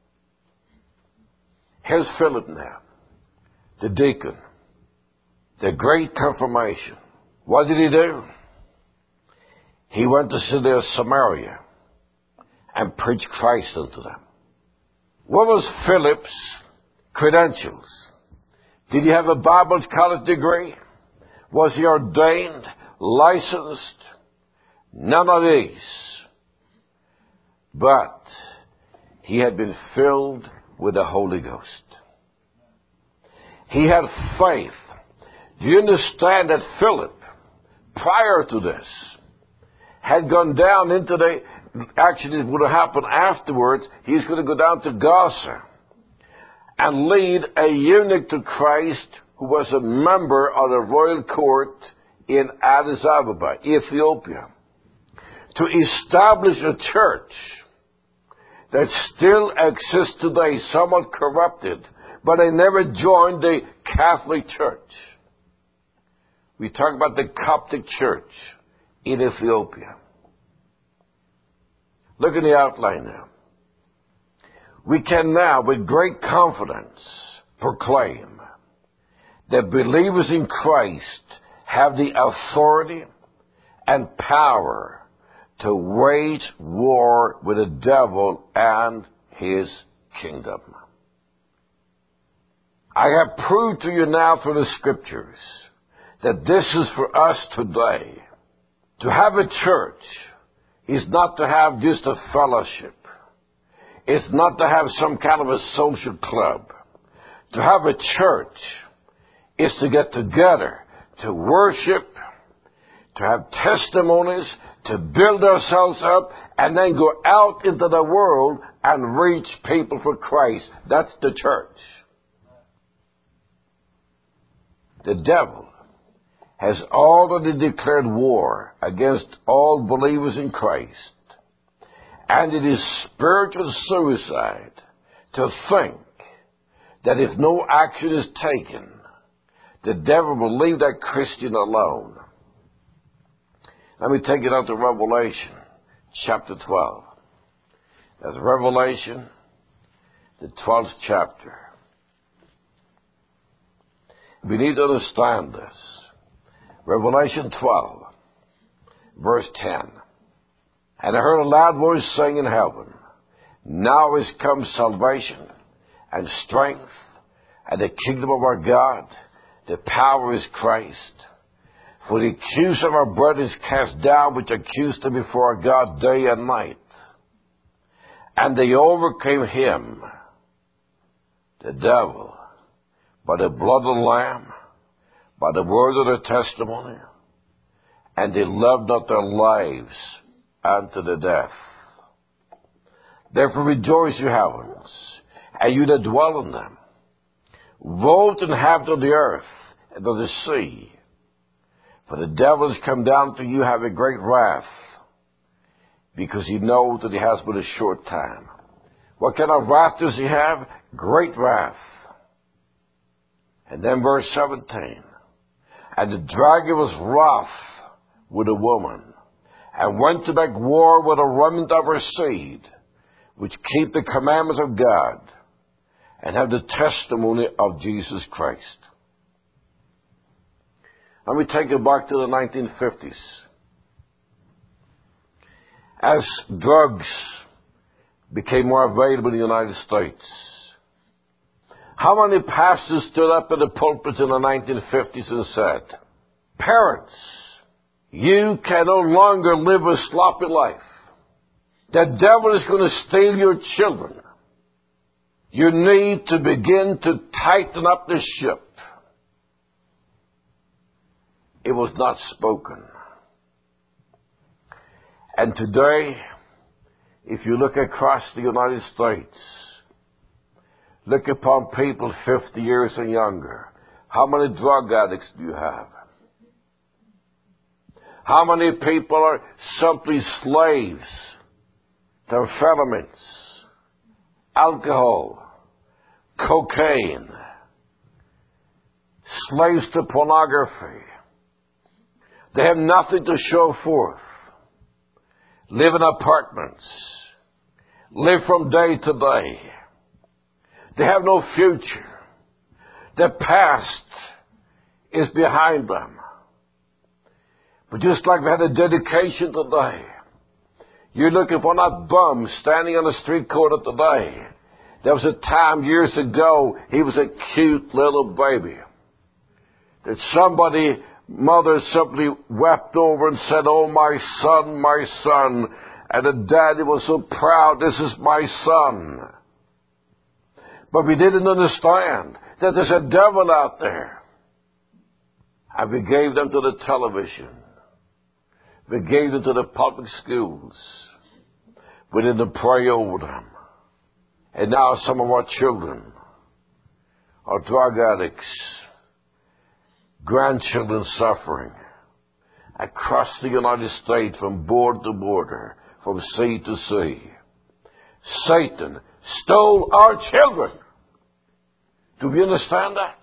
Here's Philip now, the deacon, the great confirmation. What did he do? He went to the city of Samaria and preached Christ unto them. What was Philip's credentials? Did he have a Bible college degree? Was he ordained, licensed? None of these. but he had been filled with the Holy Ghost. He had faith. Do you understand that Philip, prior to this, had gone down into actually it would have happened afterwards, he's going to go down to Gaza and lead a eunuch to Christ who was a member of the royal court in Addis Ababa, Ethiopia, to establish a church that still exists today, somewhat corrupted, but they never joined the Catholic Church. We talk about the Coptic Church in Ethiopia. Look in the outline now. We can now, with great confidence, proclaim that believers in Christ have the authority and power to wage war with the devil and his kingdom. I have proved to you now through the scriptures that this is for us today. To have a church is not to have just a fellowship. It's not to have some kind of a social club. To have a church is to get together, to worship, to have testimonies, to build ourselves up, and then go out into the world and reach people for Christ. That's the church. The devil has already declared war against all believers in Christ. And it is spiritual suicide to think that if no action is taken, the devil will leave that Christian alone. Let me take it out to Revelation, chapter 12. That's Revelation, the 12th chapter. We need to understand this. Revelation 12, verse 10. And I heard a loud voice saying in heaven, now is come salvation and strength and the kingdom of our God. The power is Christ. For the accuser of our brethren is cast down, which accused them before our God day and night. And they overcame him, the devil, by the blood of the Lamb, by the word of their testimony, and they loved not their lives unto the death. Therefore rejoice, you heavens, and you that dwell in them. Woe to the inhabitants of the earth and of the sea, for the devil has come down to you having great wrath, because he knows that he has but a short time. What kind of wrath does he have? Great wrath. And then verse 17. And the dragon was wroth with a woman, and went to make war with a remnant of her seed, which keep the commandments of God, and have the testimony of Jesus Christ. Let me take it back to the 1950s. As drugs became more available in the United States, how many pastors stood up in the pulpits in the 1950s and said, parents, you can no longer live a sloppy life. The devil is going to steal your children. You need to begin to tighten up the ship. It was not spoken. And today, if you look across the United States, look upon people 50 years and younger. How many drug addicts do you have? How many people are simply slaves to amphetamines, alcohol, cocaine, slaves to pornography? They have nothing to show forth. Live in apartments. Live from day to day. They have no future. The past is behind them. But just like we had a dedication today, you're looking for that bum standing on the street corner today. There was a time years ago, he was a cute little baby that somebody, mother simply wept over and said, oh, my son, And the daddy was so proud, this is my son. But we didn't understand that there's a devil out there. And we gave them to the television. We gave them to the public schools. We didn't pray over them. And now some of our children are drug addicts, grandchildren suffering across the United States from border to border, from sea to sea. Satan stole our children. Do we understand that?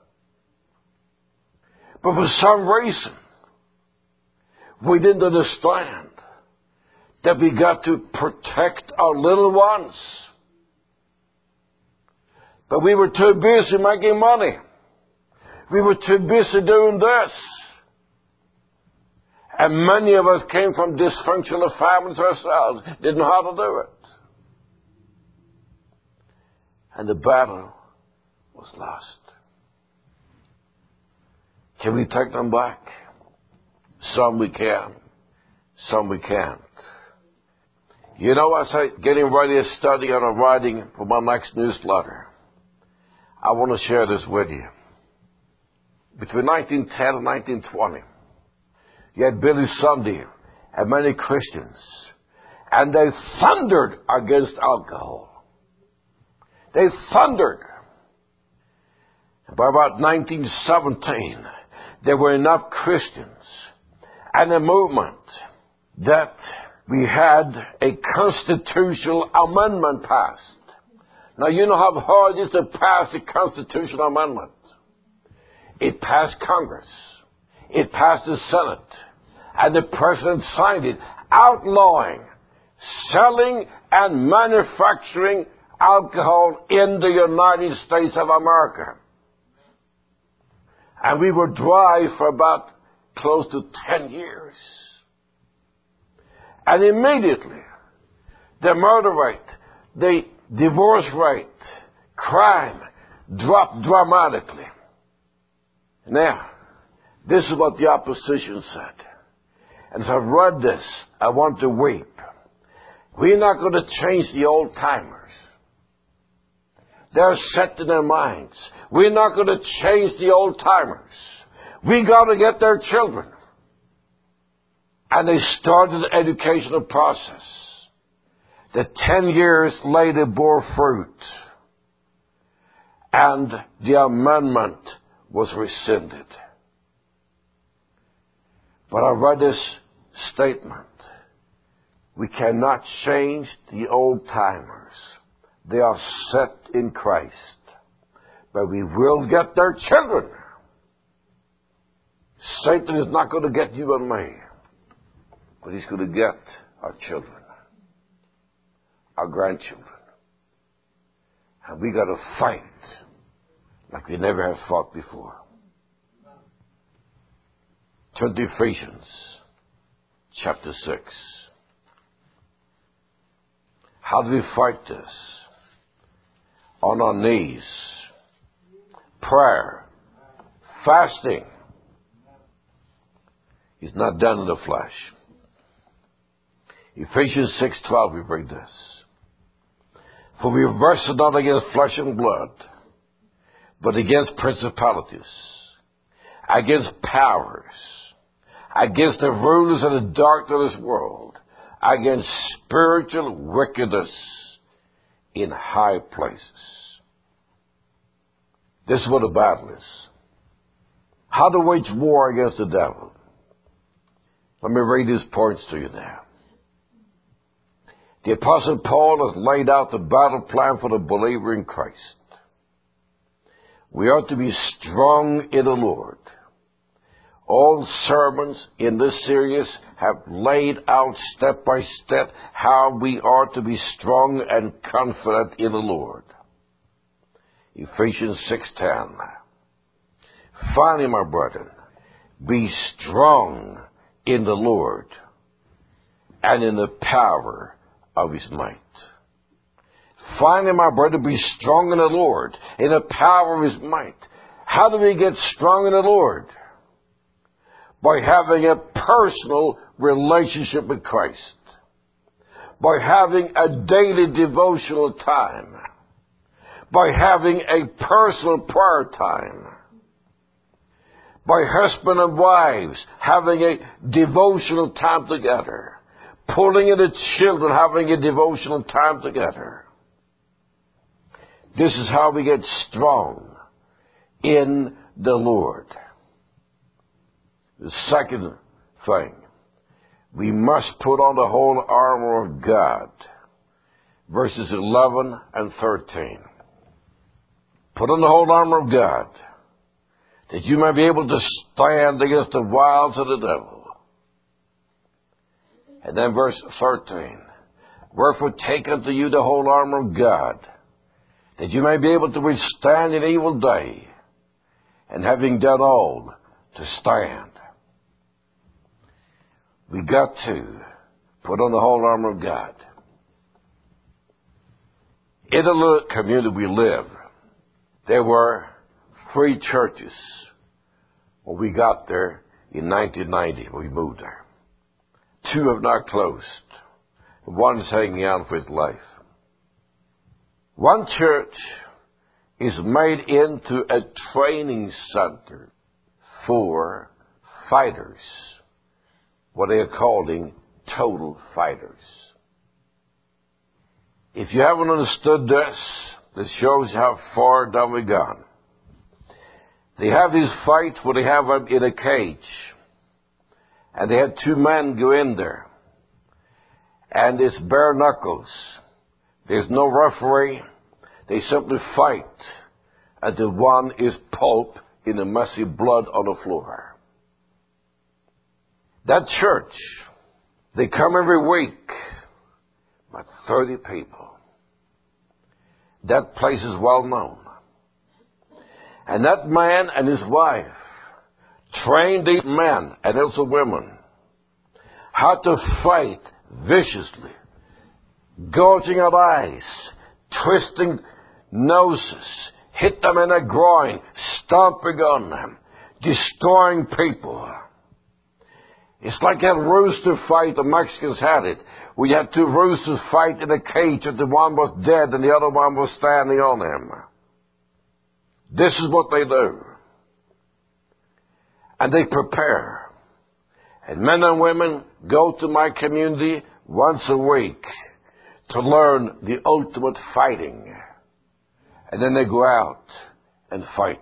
But for some reason, we didn't understand that we got to protect our little ones. But we were too busy making money. We were too busy doing this. And many of us came from dysfunctional families ourselves, didn't know how to do it. And the battle was lost. Can we take them back? Some we can. Some we can't. You know, as I'm getting ready to study and I'm writing for my next newsletter, I want to share this with you. Between 1910 and 1920, you had Billy Sunday and many Christians, and they thundered against alcohol. They thundered. By about 1917, there were enough Christians and a movement that we had a constitutional amendment passed. Now, you know how hard it is to pass a constitutional amendment. It passed Congress. It passed the Senate. And the President signed it, outlawing selling and manufacturing alcohol in the United States of America. And we were dry for about close to 10 years. And immediately, the murder rate, the divorce rate, crime dropped dramatically. Now, this is what the opposition said. And as I've read this, I want to weep. We're not going to change the old timers. They're set in their minds. We're not going to change the old timers. We got to get their children. And they started the educational process. The 10 years later bore fruit. And the amendment was rescinded. But I read this statement. We cannot change the old timers. They are set in Christ. But we will get their children. Satan is not going to get you and me. But he's going to get our children. Our grandchildren. And we got to fight like we never have fought before. Turn to Ephesians chapter 6. How do we fight this? On our knees. Prayer. Fasting. He's not done in the flesh. Ephesians 6:12 we read this. For we wrestle not against flesh and blood, but against principalities, against powers, against the rulers of the darkness of this world, against spiritual wickedness in high places. This is what a battle is. How to wage war against the devil. Let me read these points to you now. The Apostle Paul has laid out the battle plan for the believer in Christ. We are to be strong in the Lord. All sermons in this series have laid out step by step how we are to be strong and confident in the Lord. Ephesians 6:10. Finally, my brethren, be strong in the Lord and in the power of his might. Finally, my brother, be strong in the Lord, in the power of his might. How do we get strong in the Lord? By having a personal relationship with Christ. by having a daily devotional time, by having a personal prayer time, by husband and wives having a devotional time together, pulling in the children having a devotional time together. This is how we get strong in the Lord. The second thing, we must put on the whole armor of God. Verses 11 and 13. Put on the whole armor of God, that you may be able to stand against the wiles of the devil. And then verse 13. Wherefore take unto you the whole armor of God, that you may be able to withstand an evil day, and having done all, to stand. We got to put on the whole armor of God. In the little community we live, there were 3 churches when we got there in 1990, when we moved there. 2 have not closed. One is hanging on for his life. One church is made into a training center for fighters, what they are calling total fighters. If you haven't understood this shows how far down we've gone. They have these fights where they have them in a cage, and they had 2 men go in there, and it's bare knuckles. There's no referee. They simply fight until one is pulp in the messy blood on the floor. That church, they come every week, about 30 people. That place is well known. And that man and his wife trained these men and also women how to fight viciously, gouging out eyes, twisting noses, hit them in the groin, stomping on them, destroying people. It's like that rooster fight the Mexicans had it. We had 2 roosters fight in a cage, and the one was dead and the other one was standing on him. This is what they do. And they prepare. And men and women go to my community once a week to learn the ultimate fighting. And then they go out and fight.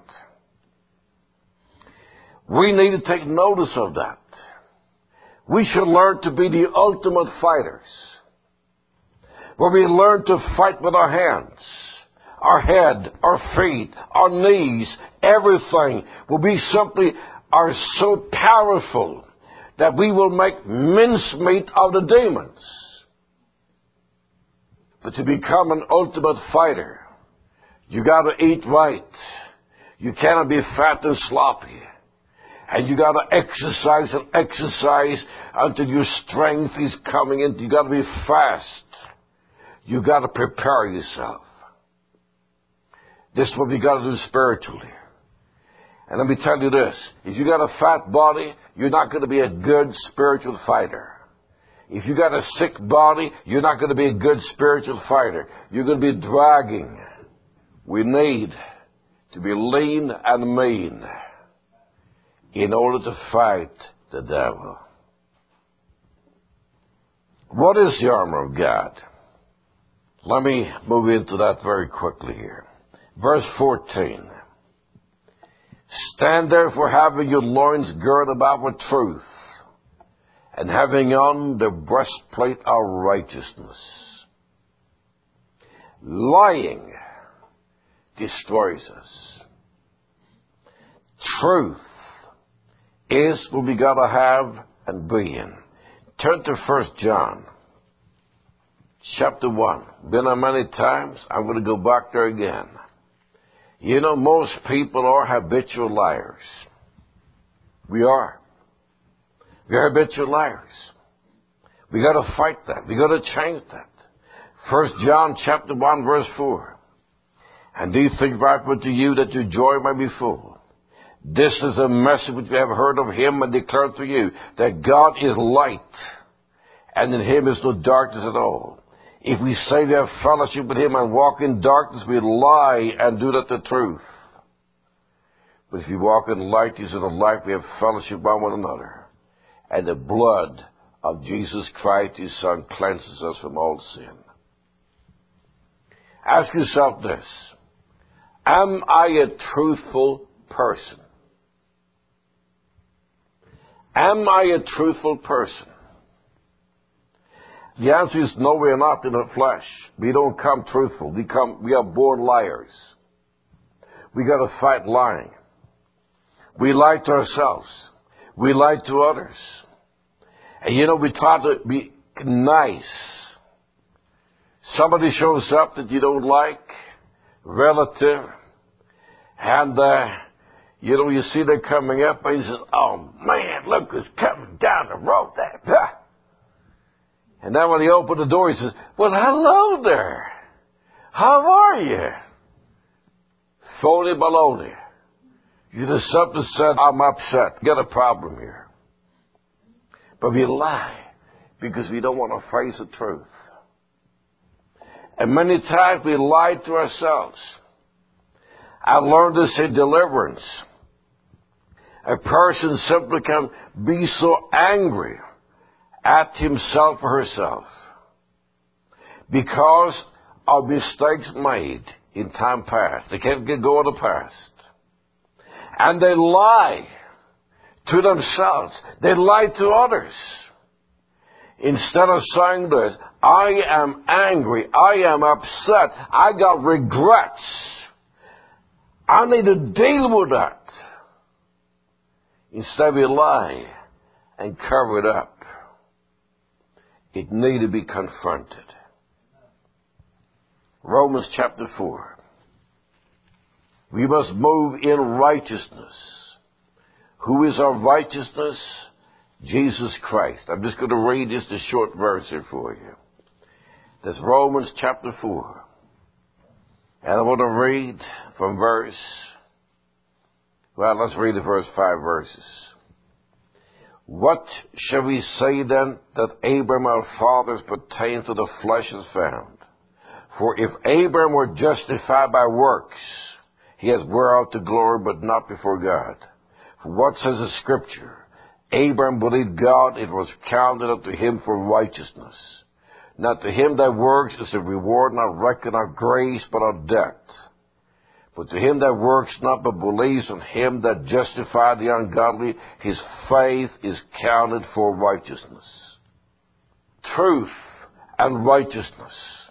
We need to take notice of that. We should learn to be the ultimate fighters, where we learn to fight with our hands, our head, our feet, our knees, everything will be simply are so powerful that we will make mincemeat of the demons. But to become an ultimate fighter, you got to eat right. You cannot be fat and sloppy. And you got to exercise and exercise until your strength is coming in. You got to be fast. You got to prepare yourself. This is what we got to do spiritually. And let me tell you this. If you got a fat body, you're not going to be a good spiritual fighter. If you got a sick body, you're not going to be a good spiritual fighter. You're going to be dragging. We need to be lean and mean in order to fight the devil. What is the armor of God? Let me move into that very quickly here. Verse 14. Stand therefore having your loins girt about with truth, and having on the breastplate of righteousness. Lying destroys us. Truth is what we got to have and be in. Turn to 1 John, chapter 1. Been there many times. I'm going to go back there again. You know, most people are habitual liars. We are. We are habitual liars. We got to fight that. We got to change that. 1 John chapter 1 verse 4. And these things write unto you that your joy may be full. This is a message which we have heard of him and declared to you, that God is light, and in him is no darkness at all. If we say we have fellowship with him and walk in darkness, we lie and do not the truth. But if we walk in light, as in the light, we have fellowship one with another. And the blood of Jesus Christ, his Son, cleanses us from all sin. Ask yourself this. Am I a truthful person? Am I a truthful person? The answer is no, we are not in the flesh. We don't come truthful. We are born liars. We got to fight lying. We lie to ourselves. We lie to others. And we try to be nice. Somebody shows up that you don't like, relative, and you see they're coming up, and you say, "Oh man, look who's coming down the road there." And then when he opened the door, he says, "Well, hello there. How are you?" Phony baloney. You just something said, "I'm upset. Got a problem here." But we lie because we don't want to face the truth. And many times we lie to ourselves. I learned this in deliverance. A person simply can be so angry at himself or herself because of mistakes made in time past. They can't get go of the past. And they lie to themselves. They lie to others. Instead of saying this, I am angry, I am upset, I got regrets, I need to deal with that. Instead we lie and cover it up. It needs to be confronted. Romans chapter 4. We must move in righteousness. Who is our righteousness? Jesus Christ. I'm just going to read just a short verse here for you. That's Romans chapter 4. And I want to read from let's read the first 5 verses. What shall we say then that Abraham our fathers pertain to the flesh is found? For if Abraham were justified by works, he has whereof to glory, but not before God. For what says the Scripture? Abraham believed God, it was counted unto him for righteousness. Not to him that works is a reward not reckoned of grace, but of debt. But to him that works not, but believes on him that justified the ungodly, his faith is counted for righteousness. Truth and righteousness.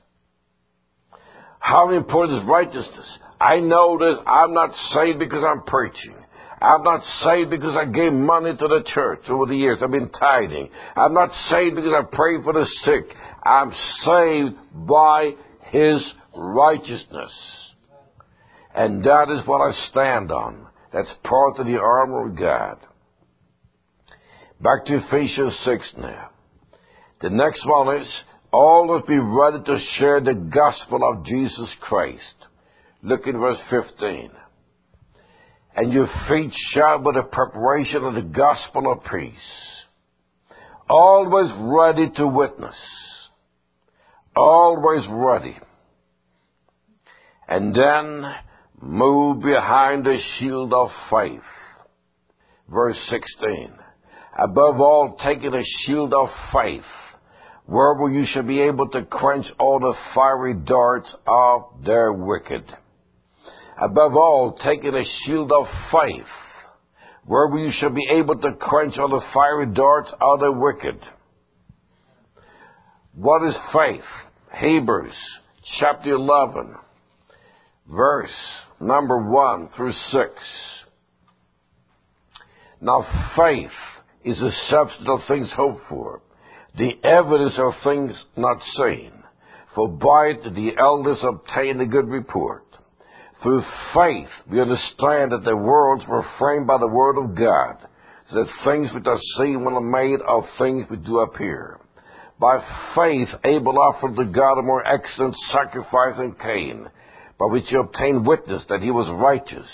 How important is righteousness? I know this. I'm not saved because I'm preaching. I'm not saved because I gave money to the church over the years. I've been tithing. I'm not saved because I prayed for the sick. I'm saved by his righteousness. And that is what I stand on. That's part of the armor of God. Back to Ephesians 6 now. The next one is, all must be ready to share the gospel of Jesus Christ. Look in verse 15. And your feet shod with the preparation of the gospel of peace. Always ready to witness. Always ready. And then move behind the shield of faith. Verse 16. Above all, taking a shield of faith, whereby you shall be able to quench all the fiery darts of their wicked. Above all, taking a shield of faith, whereby you shall be able to quench all the fiery darts of the wicked. What is faith? Hebrews chapter 11, verse number 1 through 6. Now faith is the substance of things hoped for, the evidence of things not seen. For by it the elders obtained a good report. Through faith we understand that the worlds were framed by the word of God, so that things which are seen were made of things which do appear. By faith Abel offered to God a more excellent sacrifice than Cain, by which he obtained witness that he was righteous,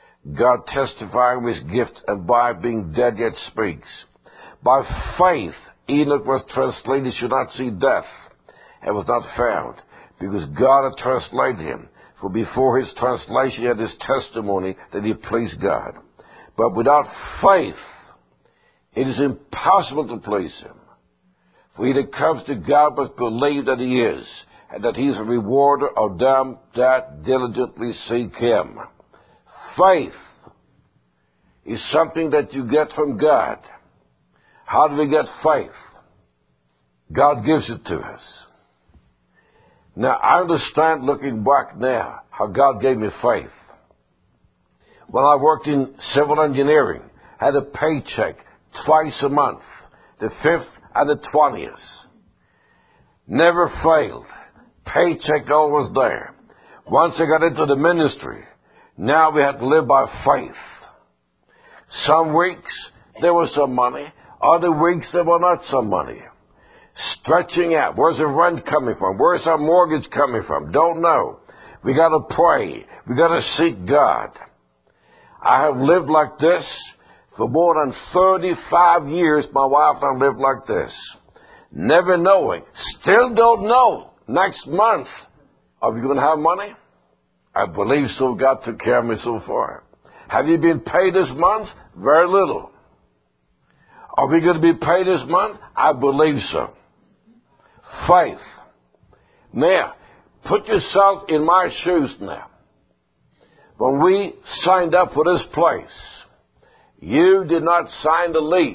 God testifying of his gift, and by being dead yet speaks. By faith Enoch was translated, should not see death, and was not found, because God had translated him. For before his translation he had his testimony that he pleased God. But without faith, it is impossible to please him. For he that comes to God must believe that he is, and that he is a rewarder of them that diligently seek him. Faith is something that you get from God. How do we get faith? God gives it to us. Now, I understand looking back now how God gave me faith. When I worked in civil engineering, I had a paycheck twice a month, the 5th and the 20th. Never failed. Paycheck always there. Once I got into the ministry, now we had to live by faith. Some weeks there was some money, other weeks there was not some money. Stretching out. Where's the rent coming from? Where's our mortgage coming from? Don't know. We got to pray. We got to seek God. I have lived like this for more than 35 years. My wife and I lived like this. Never knowing. Still don't know. Next month, are we going to have money? I believe so. God took care of me so far. Have you been paid this month? Very little. Are we going to be paid this month? I believe so. Faith. Now, put yourself in my shoes now. When we signed up for this place, you did not sign the lease.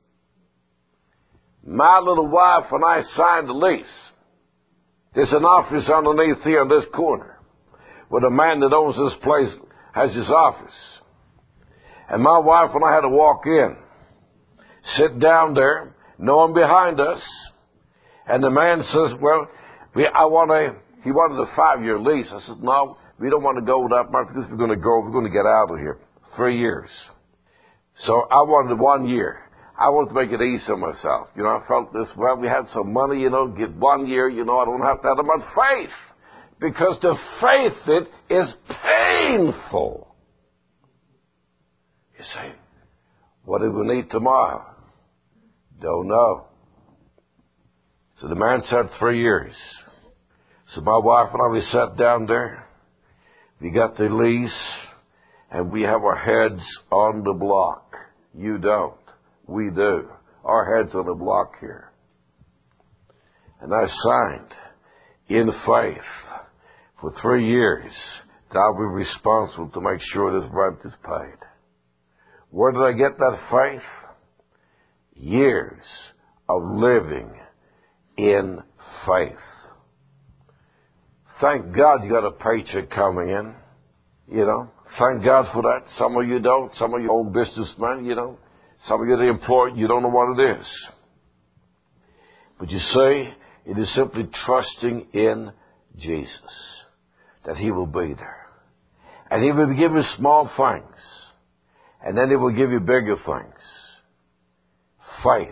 My little wife and I signed the lease. There's an office underneath here in this corner where the man that owns this place has his office. And my wife and I had to walk in, sit down there, no one behind us. And the man says, well, he wanted a 5-year lease. I said, no, we don't want to go that much because we're going to get out of here. 3 years. So I wanted 1 year. I wanted to make it easy on myself. I felt this, well, we had some money, get 1 year, I don't have to have that much faith. Because the faith it is painful. You say, what do we need tomorrow? Don't know. So the man said 3 years. So my wife and I, we sat down there. We got the lease, and we have our heads on the block. You don't. We do. Our heads on the block here. And I signed in faith for 3 years that I'll be responsible to make sure this rent is paid. Where did I get that faith? Years of living in faith. Thank God you got a paycheck coming in. Thank God for that. Some of you don't. Some of you own businessmen, Some of you the employed, you don't know what it is. But you see, it is simply trusting in Jesus that he will be there. And he will give you small things. And then he will give you bigger things. Faith.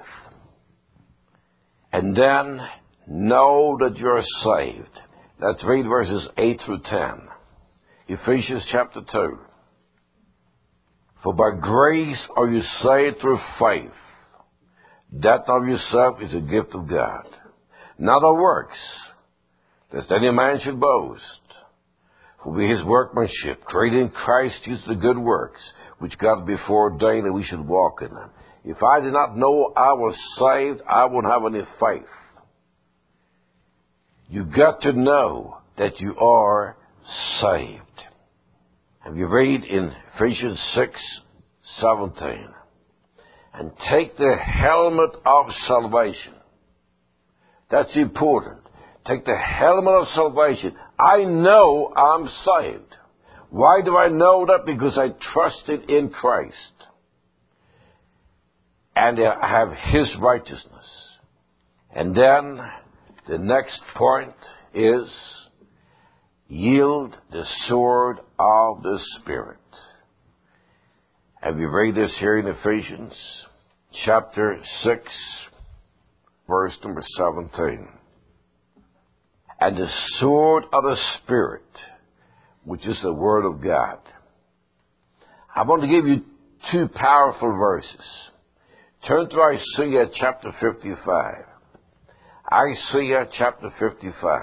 And then know that you're saved. Let's read verses 8 through 10. Ephesians chapter 2. For by grace are you saved through faith. That of yourself is a gift of God. Not of works, lest any man should boast. For we his workmanship, created in Christ Jesus the good works, which God before ordained that we should walk in them. If I did not know I was saved, I wouldn't have any faith. You've got to know that you are saved. And you read in Ephesians 6:17, and take the helmet of salvation. That's important. Take the helmet of salvation. I know I'm saved. Why do I know that? Because I trusted in Christ. And I have his righteousness. And then the next point is yield the sword of the Spirit. And we read this here in Ephesians chapter 6, verse number 17. And the sword of the Spirit, which is the Word of God. I want to give you two powerful verses. Turn to Isaiah chapter 55. Isaiah chapter 55.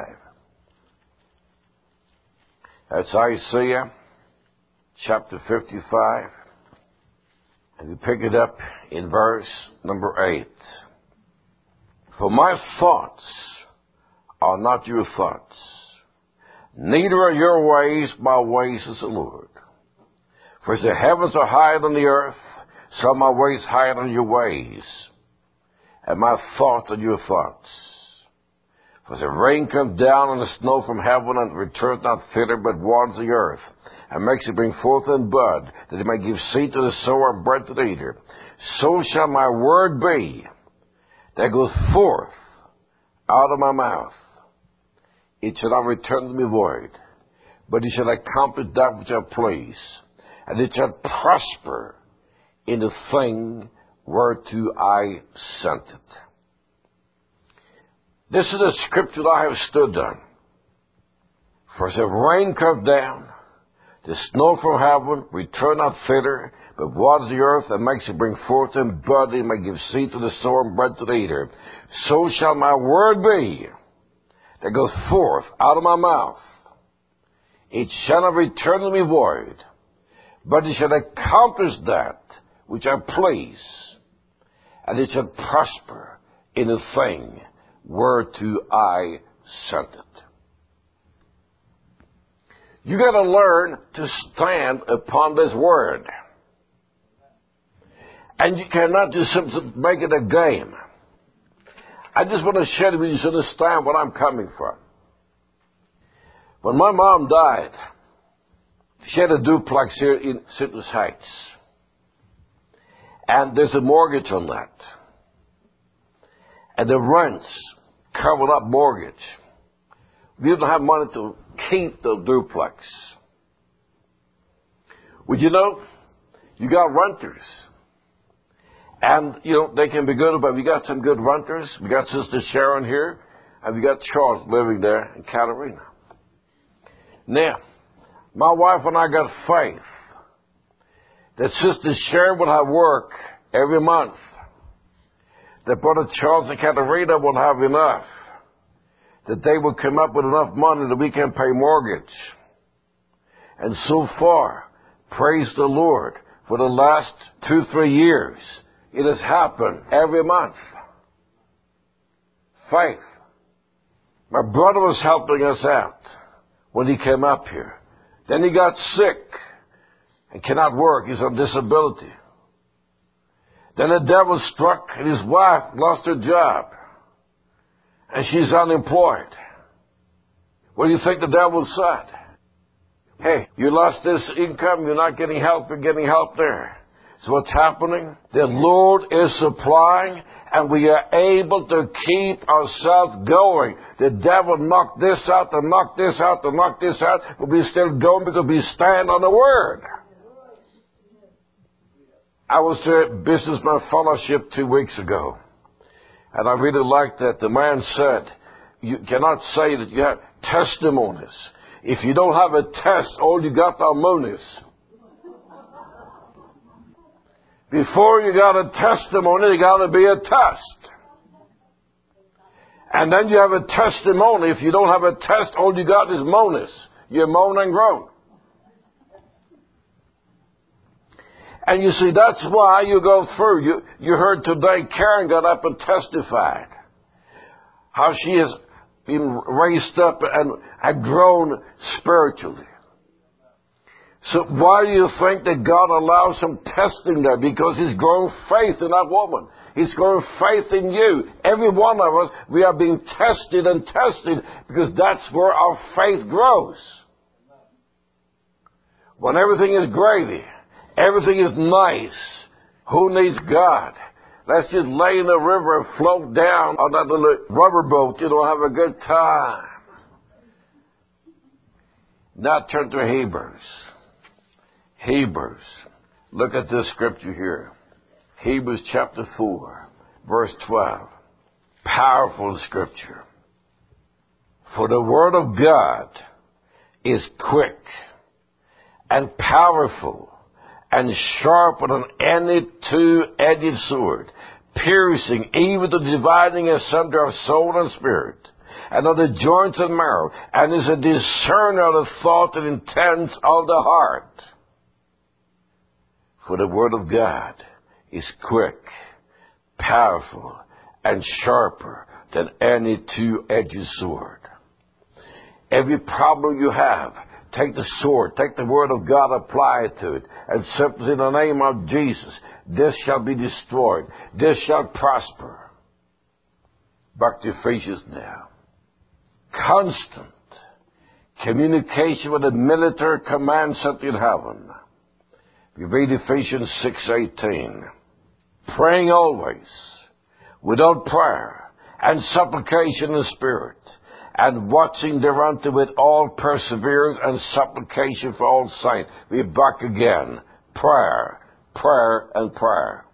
That's Isaiah chapter 55. And we pick it up in verse number 8. For my thoughts are not your thoughts, neither are your ways my ways, says the Lord. For as the heavens are higher than the earth, so are my ways higher than your ways, and my thoughts are your thoughts. For as the rain comes down and the snow from heaven, and returns not thither, but waters the earth, and makes it bring forth and bud, that it may give seed to the sower and bread to the eater, so shall my word be that goeth forth out of my mouth. It shall not return to me void, but it shall accomplish that which I please, and it shall prosper in the thing whereto I sent it. This is the scripture that I have stood on. For as the rain comes down, the snow from heaven, return not thither, but waters the earth, and makes it bring forth and bud, and may give seed to the sower and bread to the eater, so shall my word be that goeth forth out of my mouth. It shall not return to me void, but it shall accomplish that which I please, and it shall prosper in the thing whereto I sent it. You got to learn to stand upon this word. And you cannot just simply make it a game. I just want to share with you to understand what I'm coming from. When my mom died, she had a duplex here in Citrus Heights. And there's a mortgage on that. And the rent's covered up mortgage. We didn't have money to keep the duplex. Well, you know, you got renters. And, you know, they can be good, but we got some good renters. We got Sister Sharon here, and we got Charles living there in Katarina. Now, my wife and I got faith that Sister Sharon will have work every month, that Brother Charles and Katarina will have enough, that they will come up with enough money that we can pay mortgage. And so far, praise the Lord, for the last 2-3 years, it has happened every month. Faith. My brother was helping us out when he came up here. Then he got sick and cannot work. He's on disability. Then the devil struck and his wife lost her job. And she's unemployed. What do you think the devil said? Hey, you lost this income, you're not getting help, you're getting help there. So what's happening? The Lord is supplying, and we are able to keep ourselves going. The devil knocked this out, and knocked this out, and knocked this out, but we're still going because we stand on the Word. I was at Businessman Fellowship 2 weeks ago, and I really liked that. The man said, you cannot say that you have testimonies. If you don't have a test, all you got are monies. Before you got a testimony, you got to be a test. And then you have a testimony. If you don't have a test, all you got is monies. You moan and groan. And you see, that's why you go through. You heard today Karen got up and testified how she has been raised up and had grown spiritually. So why do you think that God allows some testing there? Because He's growing faith in that woman. He's growing faith in you. Every one of us, we are being tested and tested because that's where our faith grows. When everything is gravy, everything is nice, who needs God? Let's just lay in the river and float down on that little rubber boat. You'll have a good time. Now turn to Hebrews. Hebrews. Look at this scripture here. Hebrews chapter 4, verse 12. Powerful scripture. For the word of God is quick and powerful and sharper than any two-edged sword, piercing even to the dividing asunder of soul and spirit, and of the joints and marrow, and is a discerner of the thought and intents of the heart. For the word of God is quick, powerful, and sharper than any two-edged sword. Every problem you have, take the sword, take the word of God, apply it to it, and simply in the name of Jesus, this shall be destroyed. This shall prosper. Back to Ephesians now. Constant communication with the military command center in heaven. We read Ephesians 6:18. Praying always, without prayer and supplication in the Spirit, and watching thereunto with all perseverance and supplication for all saints. We're back again. Prayer, prayer, and prayer.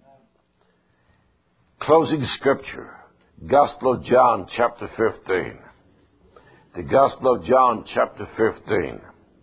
Closing scripture. Gospel of John, chapter 15. The Gospel of John, chapter 15.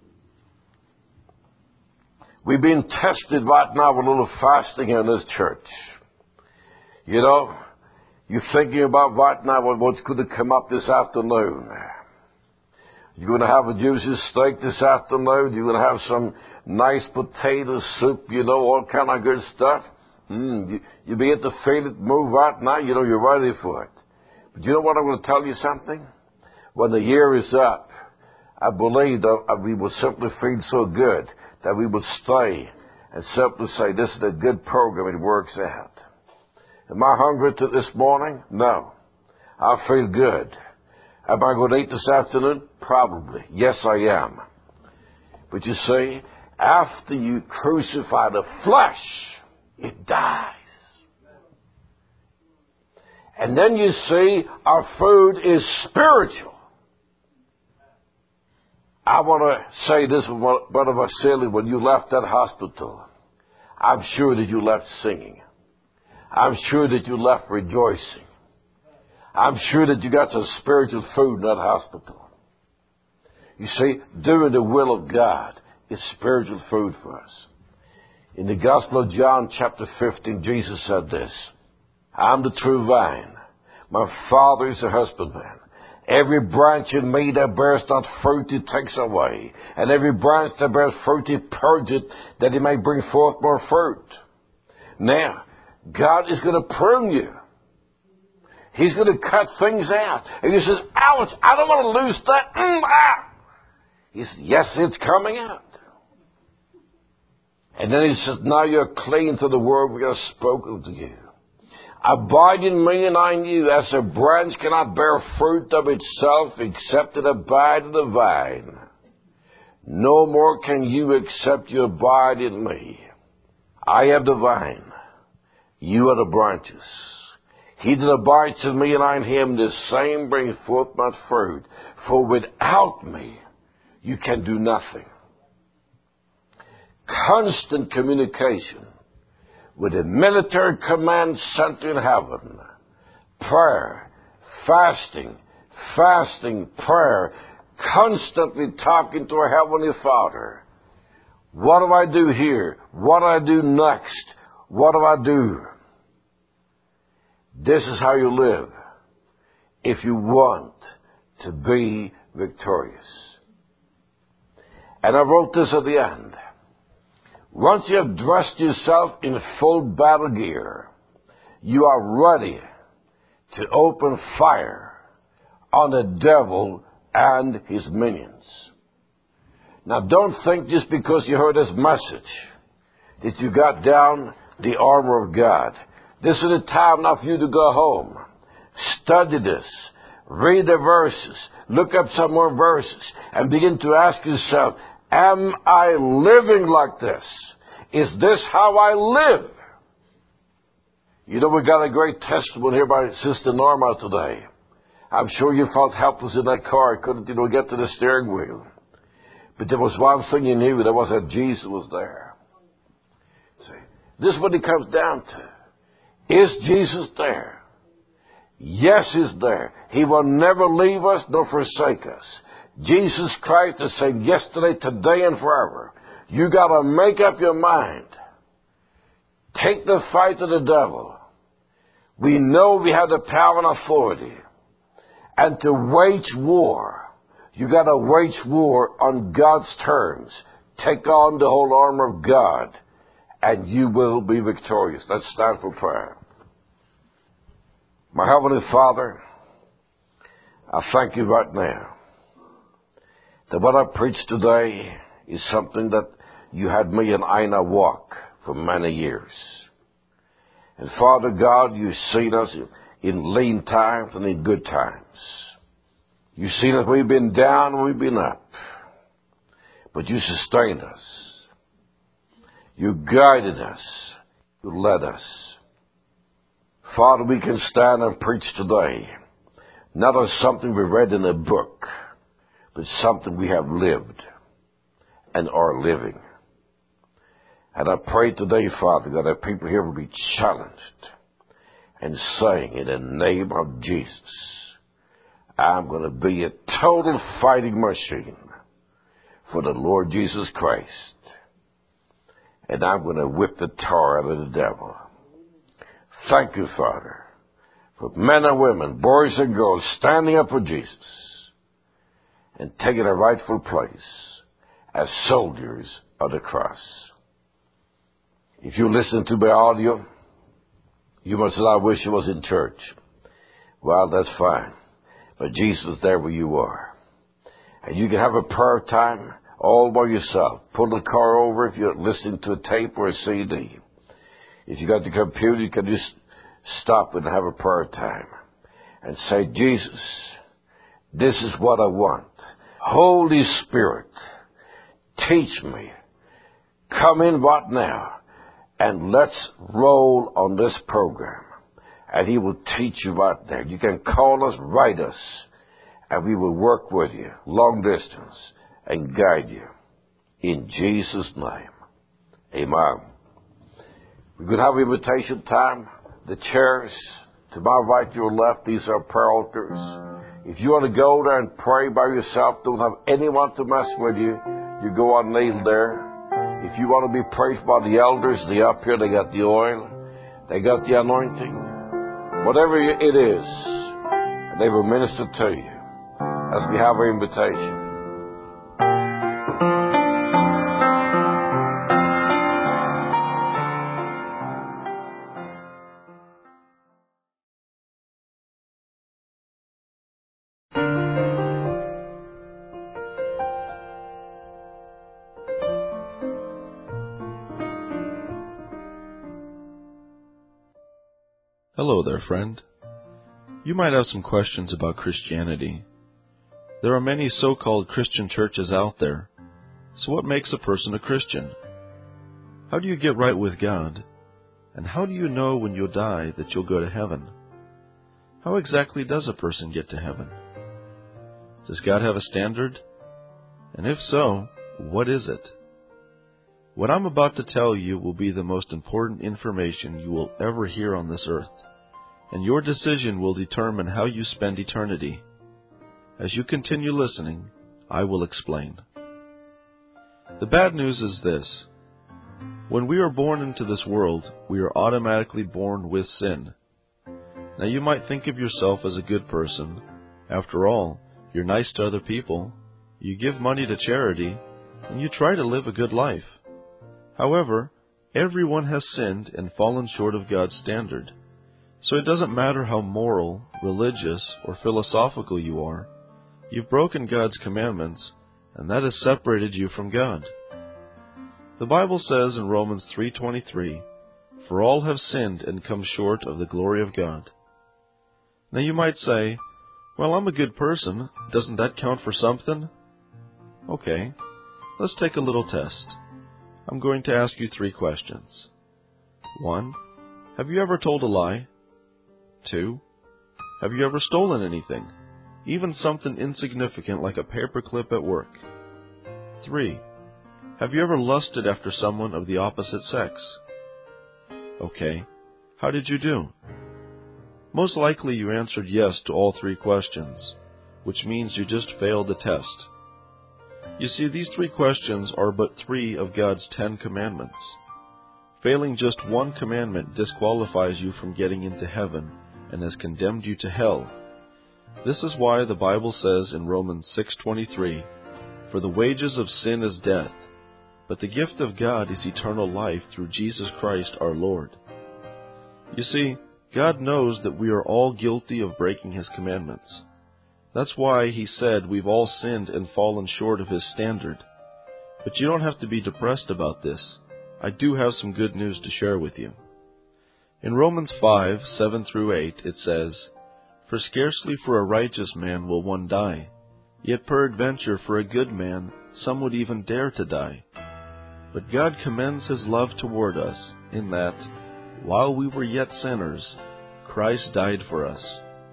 We've been tested right now with a little fasting in this church. You know, you're thinking about right now what's going to come up this afternoon. You're going to have a juicy steak this afternoon. You're going to have some nice potato soup, you know, all kind of good stuff. You begin to feel it move right now. You know, you're ready for it. But you know what, I'm going to tell you something? When the year is up, I believe that we will simply feel so good that we would stay and simply say, this is a good program. It works out. Am I hungry this morning? No. I feel good. Am I going to eat this afternoon? Probably. Yes, I am. But you see, after you crucify the flesh, it dies. And then you see, our food is spiritual. I want to say this, Brother Vasily, when you left that hospital, I'm sure that you left singing. I'm sure that you left rejoicing. I'm sure that you got some spiritual food in that hospital. You see, doing the will of God is spiritual food for us. In the Gospel of John, chapter 15, Jesus said this, I'm the true vine. My Father is the husbandman. Every branch in me that bears not fruit, he takes away. And every branch that bears fruit, he purges it, that he may bring forth more fruit. Now, God is going to prune you. He's going to cut things out. And you says, ouch, I don't want to lose that. He says, yes, it's coming out. And then he says, now you're clean to the word we have spoken to you. Abide in me and I in you, as a branch cannot bear fruit of itself except it abide in the vine. No more can you except you abide in me. I am the vine. You are the branches. He that abides in me and I in him, the same brings forth much fruit. For without me, you can do nothing. Constant communication with a military command center in heaven. Prayer, fasting, prayer, constantly talking to our Heavenly Father. What do I do here? What do I do next? What do I do? This is how you live if you want to be victorious. And I wrote this at the end. Once you have dressed yourself in full battle gear, you are ready to open fire on the devil and his minions. Now don't think just because you heard this message that you got down the armor of God. This is the time now for you to go home. Study this. Read the verses. Look up some more verses and begin to ask yourself, am I living like this? Is this how I live? You know, we got a great testimony here by Sister Norma today. I'm sure you felt helpless in that car. Couldn't, get to the steering wheel. But there was one thing you knew, that was that Jesus was there. See, this is what it comes down to. Is Jesus there? Yes, He's there. He will never leave us nor forsake us. Jesus Christ is the same yesterday, today, and forever. You got to make up your mind. Take the fight to the devil. We know we have the power and authority. And to wage war, you got to wage war on God's terms. Take on the whole armor of God, and you will be victorious. Let's stand for prayer. My Heavenly Father, I thank you right now that what I preached today is something that you had me and Ina walk for many years. And Father God, you've seen us in lean times and in good times. You've seen us, we've been down and we've been up. But you sustained us. You guided us. You led us. Father, we can stand and preach today, not as something we read in a book, but something we have lived and are living. And I pray today, Father, that our people here will be challenged and saying, in the name of Jesus, I'm going to be a total fighting machine for the Lord Jesus Christ. And I'm going to whip the tar out of the devil. Thank you, Father, for men and women, boys and girls, standing up for Jesus and taking a rightful place as soldiers of the cross. If you listen to my audio, you must say, I wish I was in church. Well, that's fine. But Jesus is there where you are. And you can have a prayer time all by yourself. Pull the car over if you're listening to a tape or a CD. If you got the computer, you can just stop and have a prayer time. And say, Jesus, this is what I want. Holy Spirit, teach me. Come in right now. And let's roll on this program. And he will teach you right there. You can call us, write us, and we will work with you, long distance, and guide you. In Jesus' name. Amen. We're going to have invitation time. The chairs to my right, to your left, these are prayer altars. If you want to go there and pray by yourself, don't have anyone to mess with you, you go on kneel there. If you want to be prayed by the elders, they're up here, they got the oil, they got the anointing. Whatever it is, they will minister to you as we have our invitation. Hello there, friend. You might have some questions about Christianity. There are many so-called Christian churches out there. So what makes a person a Christian? How do you get right with God? And how do you know when you'll die that you'll go to heaven? How exactly does a person get to heaven? Does God have a standard? And if so, what is it? What I'm about to tell you will be the most important information you will ever hear on this earth, and your decision will determine how you spend eternity. As you continue listening, I will explain. The bad news is this. When we are born into this world, we are automatically born with sin. Now you might think of yourself as a good person. After all, you're nice to other people, you give money to charity, and you try to live a good life. However, everyone has sinned and fallen short of God's standard. So it doesn't matter how moral, religious, or philosophical you are. You've broken God's commandments, and that has separated you from God. The Bible says in Romans 3:23, "For all have sinned and come short of the glory of God." Now you might say, "Well, I'm a good person. Doesn't that count for something?" Okay, let's take a little test. I'm going to ask you 3 questions. 1. Have you ever told a lie? 2. Have you ever stolen anything? Even something insignificant like a paperclip at work? 3. Have you ever lusted after someone of the opposite sex? Okay, how did you do? Most likely you answered yes to all 3 questions, which means you just failed the test. You see, these three questions are but three of God's 10 commandments. Failing just one commandment disqualifies you from getting into heaven and has condemned you to hell. This is why the Bible says in Romans 6:23, "For the wages of sin is death, but the gift of God is eternal life through Jesus Christ our Lord." You see, God knows that we are all guilty of breaking His commandments. That's why He said we've all sinned and fallen short of His standard. But you don't have to be depressed about this. I do have some good news to share with you. In Romans 5:7-8, it says, "For scarcely for a righteous man will one die, yet peradventure for a good man some would even dare to die. But God commends His love toward us, in that, while we were yet sinners, Christ died for us."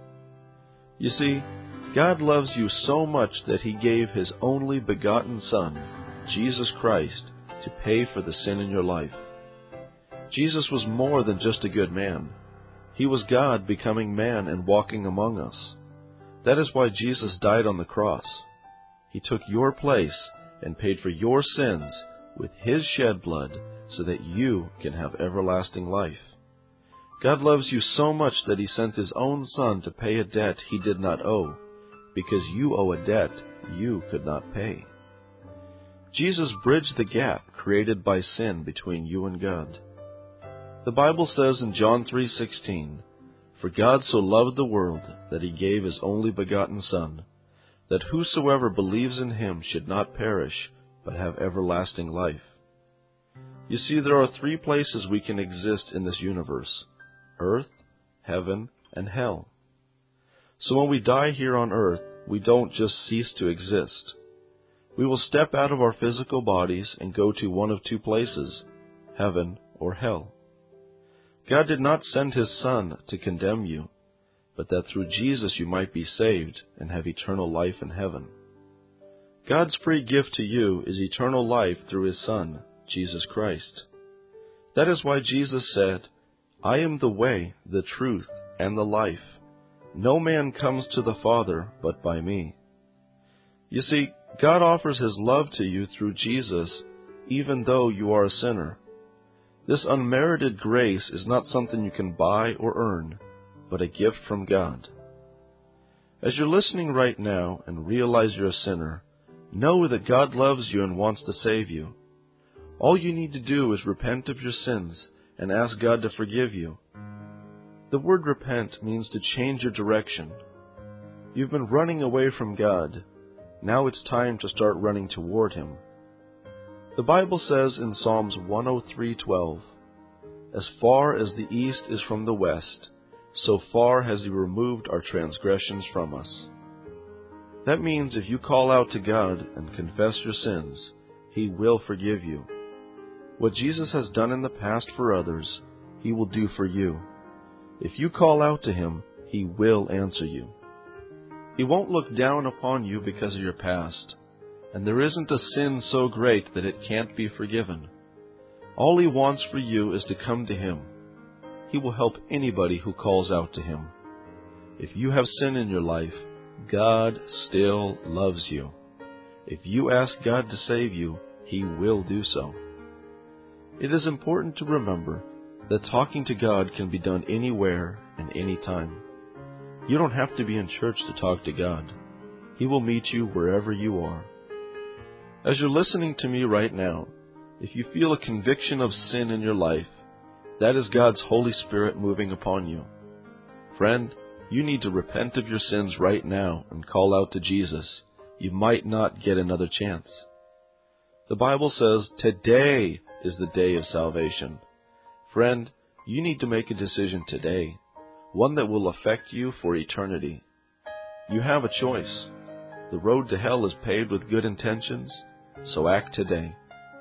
You see, God loves you so much that He gave His only begotten Son, Jesus Christ, to pay for the sin in your life. Jesus was more than just a good man. He was God becoming man and walking among us. That is why Jesus died on the cross. He took your place and paid for your sins with His shed blood so that you can have everlasting life. God loves you so much that He sent His own Son to pay a debt He did not owe, because you owe a debt you could not pay. Jesus bridged the gap created by sin between you and God. The Bible says in John 3:16, "For God so loved the world that He gave His only begotten Son, that whosoever believes in Him should not perish, but have everlasting life." You see, there are three places we can exist in this universe: earth, heaven, and hell. So when we die here on earth, we don't just cease to exist. We will step out of our physical bodies and go to one of two places, heaven or hell. God did not send His Son to condemn you, but that through Jesus you might be saved and have eternal life in heaven. God's free gift to you is eternal life through His Son, Jesus Christ. That is why Jesus said, "I am the way, the truth, and the life. No man comes to the Father but by me." You see, God offers His love to you through Jesus, even though you are a sinner. This unmerited grace is not something you can buy or earn, but a gift from God. As you're listening right now and realize you're a sinner, know that God loves you and wants to save you. All you need to do is repent of your sins and ask God to forgive you. The word repent means to change your direction. You've been running away from God. Now it's time to start running toward Him. The Bible says in Psalms 103:12, "As far as the east is from the west, so far has He removed our transgressions from us." That means if you call out to God and confess your sins, He will forgive you. What Jesus has done in the past for others, He will do for you. If you call out to Him, He will answer you. He won't look down upon you because of your past, and there isn't a sin so great that it can't be forgiven. All He wants for you is to come to Him. He will help anybody who calls out to Him. If you have sin in your life, God still loves you. If you ask God to save you, He will do so. It is important to remember that talking to God can be done anywhere and anytime. You don't have to be in church to talk to God. He will meet you wherever you are. As you're listening to me right now, if you feel a conviction of sin in your life, that is God's Holy Spirit moving upon you. Friend, you need to repent of your sins right now and call out to Jesus. You might not get another chance. The Bible says today is the day of salvation. Friend, you need to make a decision today, one that will affect you for eternity. You have a choice. The road to hell is paved with good intentions, so act today.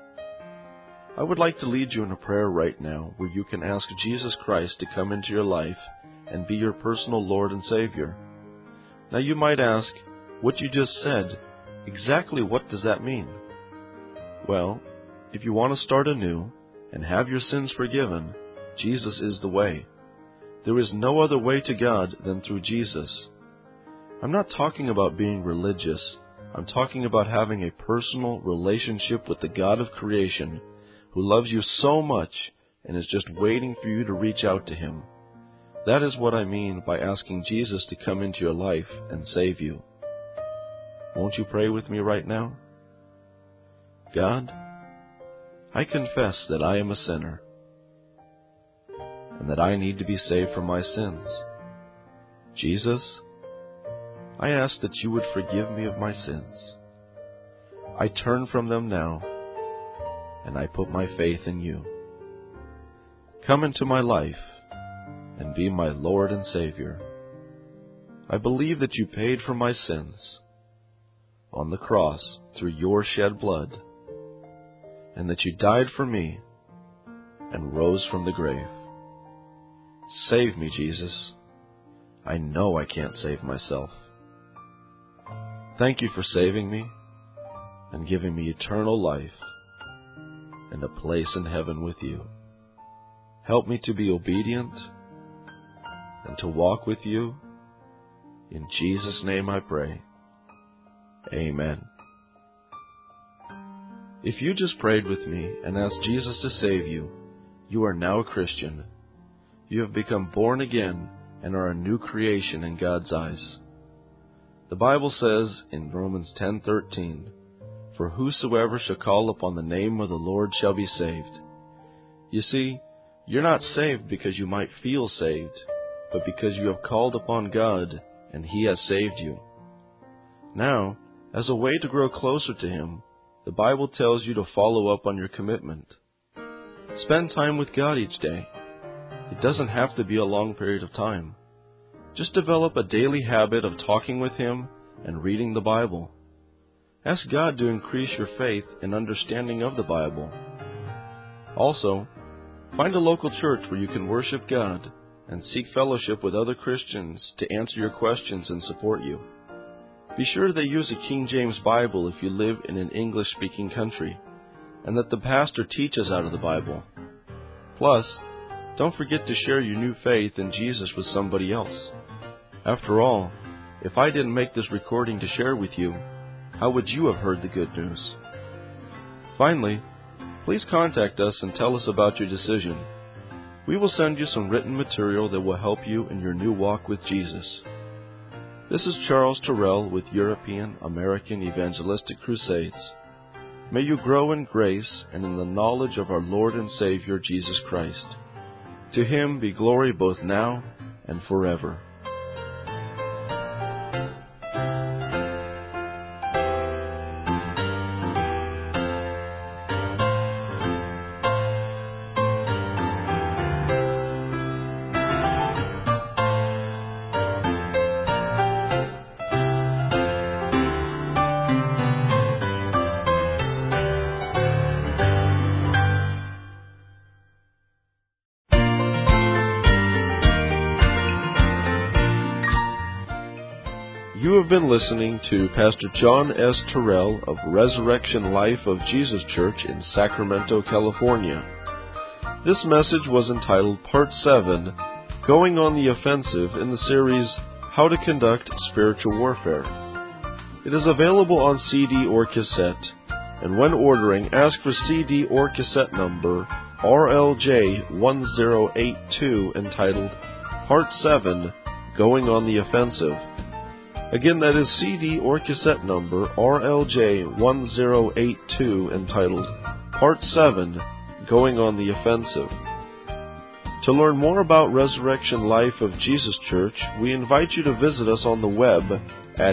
I would like to lead you in a prayer right now where you can ask Jesus Christ to come into your life and be your personal Lord and Savior. Now you might ask, what you just said, exactly what does that mean? Well, if you want to start anew and have your sins forgiven, Jesus is the way. There is no other way to God than through Jesus. I'm not talking about being religious, I'm talking about having a personal relationship with the God of creation who loves you so much and is just waiting for you to reach out to Him. That is what I mean by asking Jesus to come into your life and save you. Won't you pray with me right now? God, I confess that I am a sinner and that I need to be saved from my sins. Jesus, I ask that you would forgive me of my sins. I turn from them now, and I put my faith in you. Come into my life and be my Lord and Savior. I believe that you paid for my sins on the cross through your shed blood, and that you died for me and rose from the grave. Save me, Jesus. I know I can't save myself. Thank you for saving me and giving me eternal life and a place in heaven with you. Help me to be obedient and to walk with you. In Jesus' name I pray. Amen. If you just prayed with me and asked Jesus to save you, you are now a Christian. You have become born again and are a new creation in God's eyes. The Bible says in Romans 10:13, "For whosoever shall call upon the name of the Lord shall be saved." You see, you're not saved because you might feel saved, but because you have called upon God and He has saved you. Now, as a way to grow closer to Him, the Bible tells you to follow up on your commitment. Spend time with God each day. It doesn't have to be a long period of time. Just develop a daily habit of talking with Him and reading the Bible. Ask God to increase your faith and understanding of the Bible. Also, find a local church where you can worship God and seek fellowship with other Christians to answer your questions and support you. Be sure they use a King James Bible if you live in an English-speaking country, and that the pastor teaches out of the Bible. Plus, don't forget to share your new faith in Jesus with somebody else. After all, if I didn't make this recording to share with you, how would you have heard the good news? Finally, please contact us and tell us about your decision. We will send you some written material that will help you in your new walk with Jesus. This is Charles Terrell with European American Evangelistic Crusades. May you grow in grace and in the knowledge of our Lord and Savior Jesus Christ. To Him be glory both now and forever. You have been listening to Pastor John S. Terrell of Resurrection Life of Jesus Church in Sacramento, California. This message was entitled Part 7, Going on the Offensive in the series How to Conduct Spiritual Warfare. It is available on CD or cassette, and when ordering, ask for CD or cassette number RLJ1082 entitled Part 7, Going on the Offensive. Again, that is CD or cassette number RLJ1082 entitled Part 7, Going on the Offensive. To learn more about Resurrection Life of Jesus Church, we invite you to visit us on the web at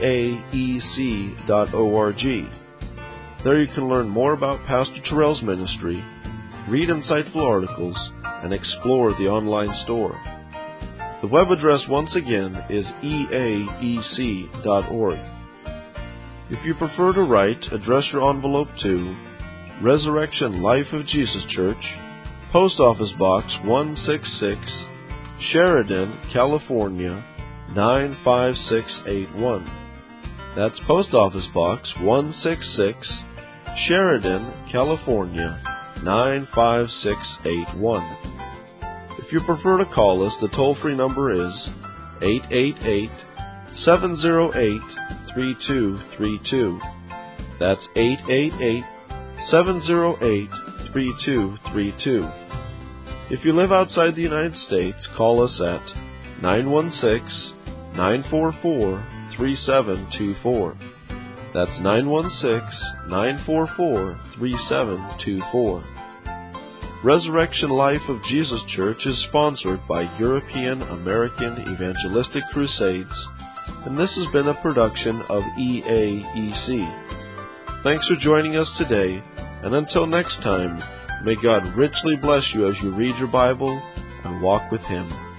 eaec.org. There you can learn more about Pastor Terrell's ministry, read insightful articles, and explore the online store. The web address once again is eaec.org. If you prefer to write, address your envelope to Resurrection Life of Jesus Church, Post Office Box 166, Sheridan, California 95681. That's Post Office Box 166, Sheridan, California 95681. If you prefer to call us, the toll-free number is 888-708-3232. That's 888-708-3232. If you live outside the United States, call us at 916-944-3724. That's 916-944-3724. Resurrection Life of Jesus Church is sponsored by European American Evangelistic Crusades, and this has been a production of EAEC. Thanks for joining us today, and until next time, may God richly bless you as you read your Bible and walk with Him.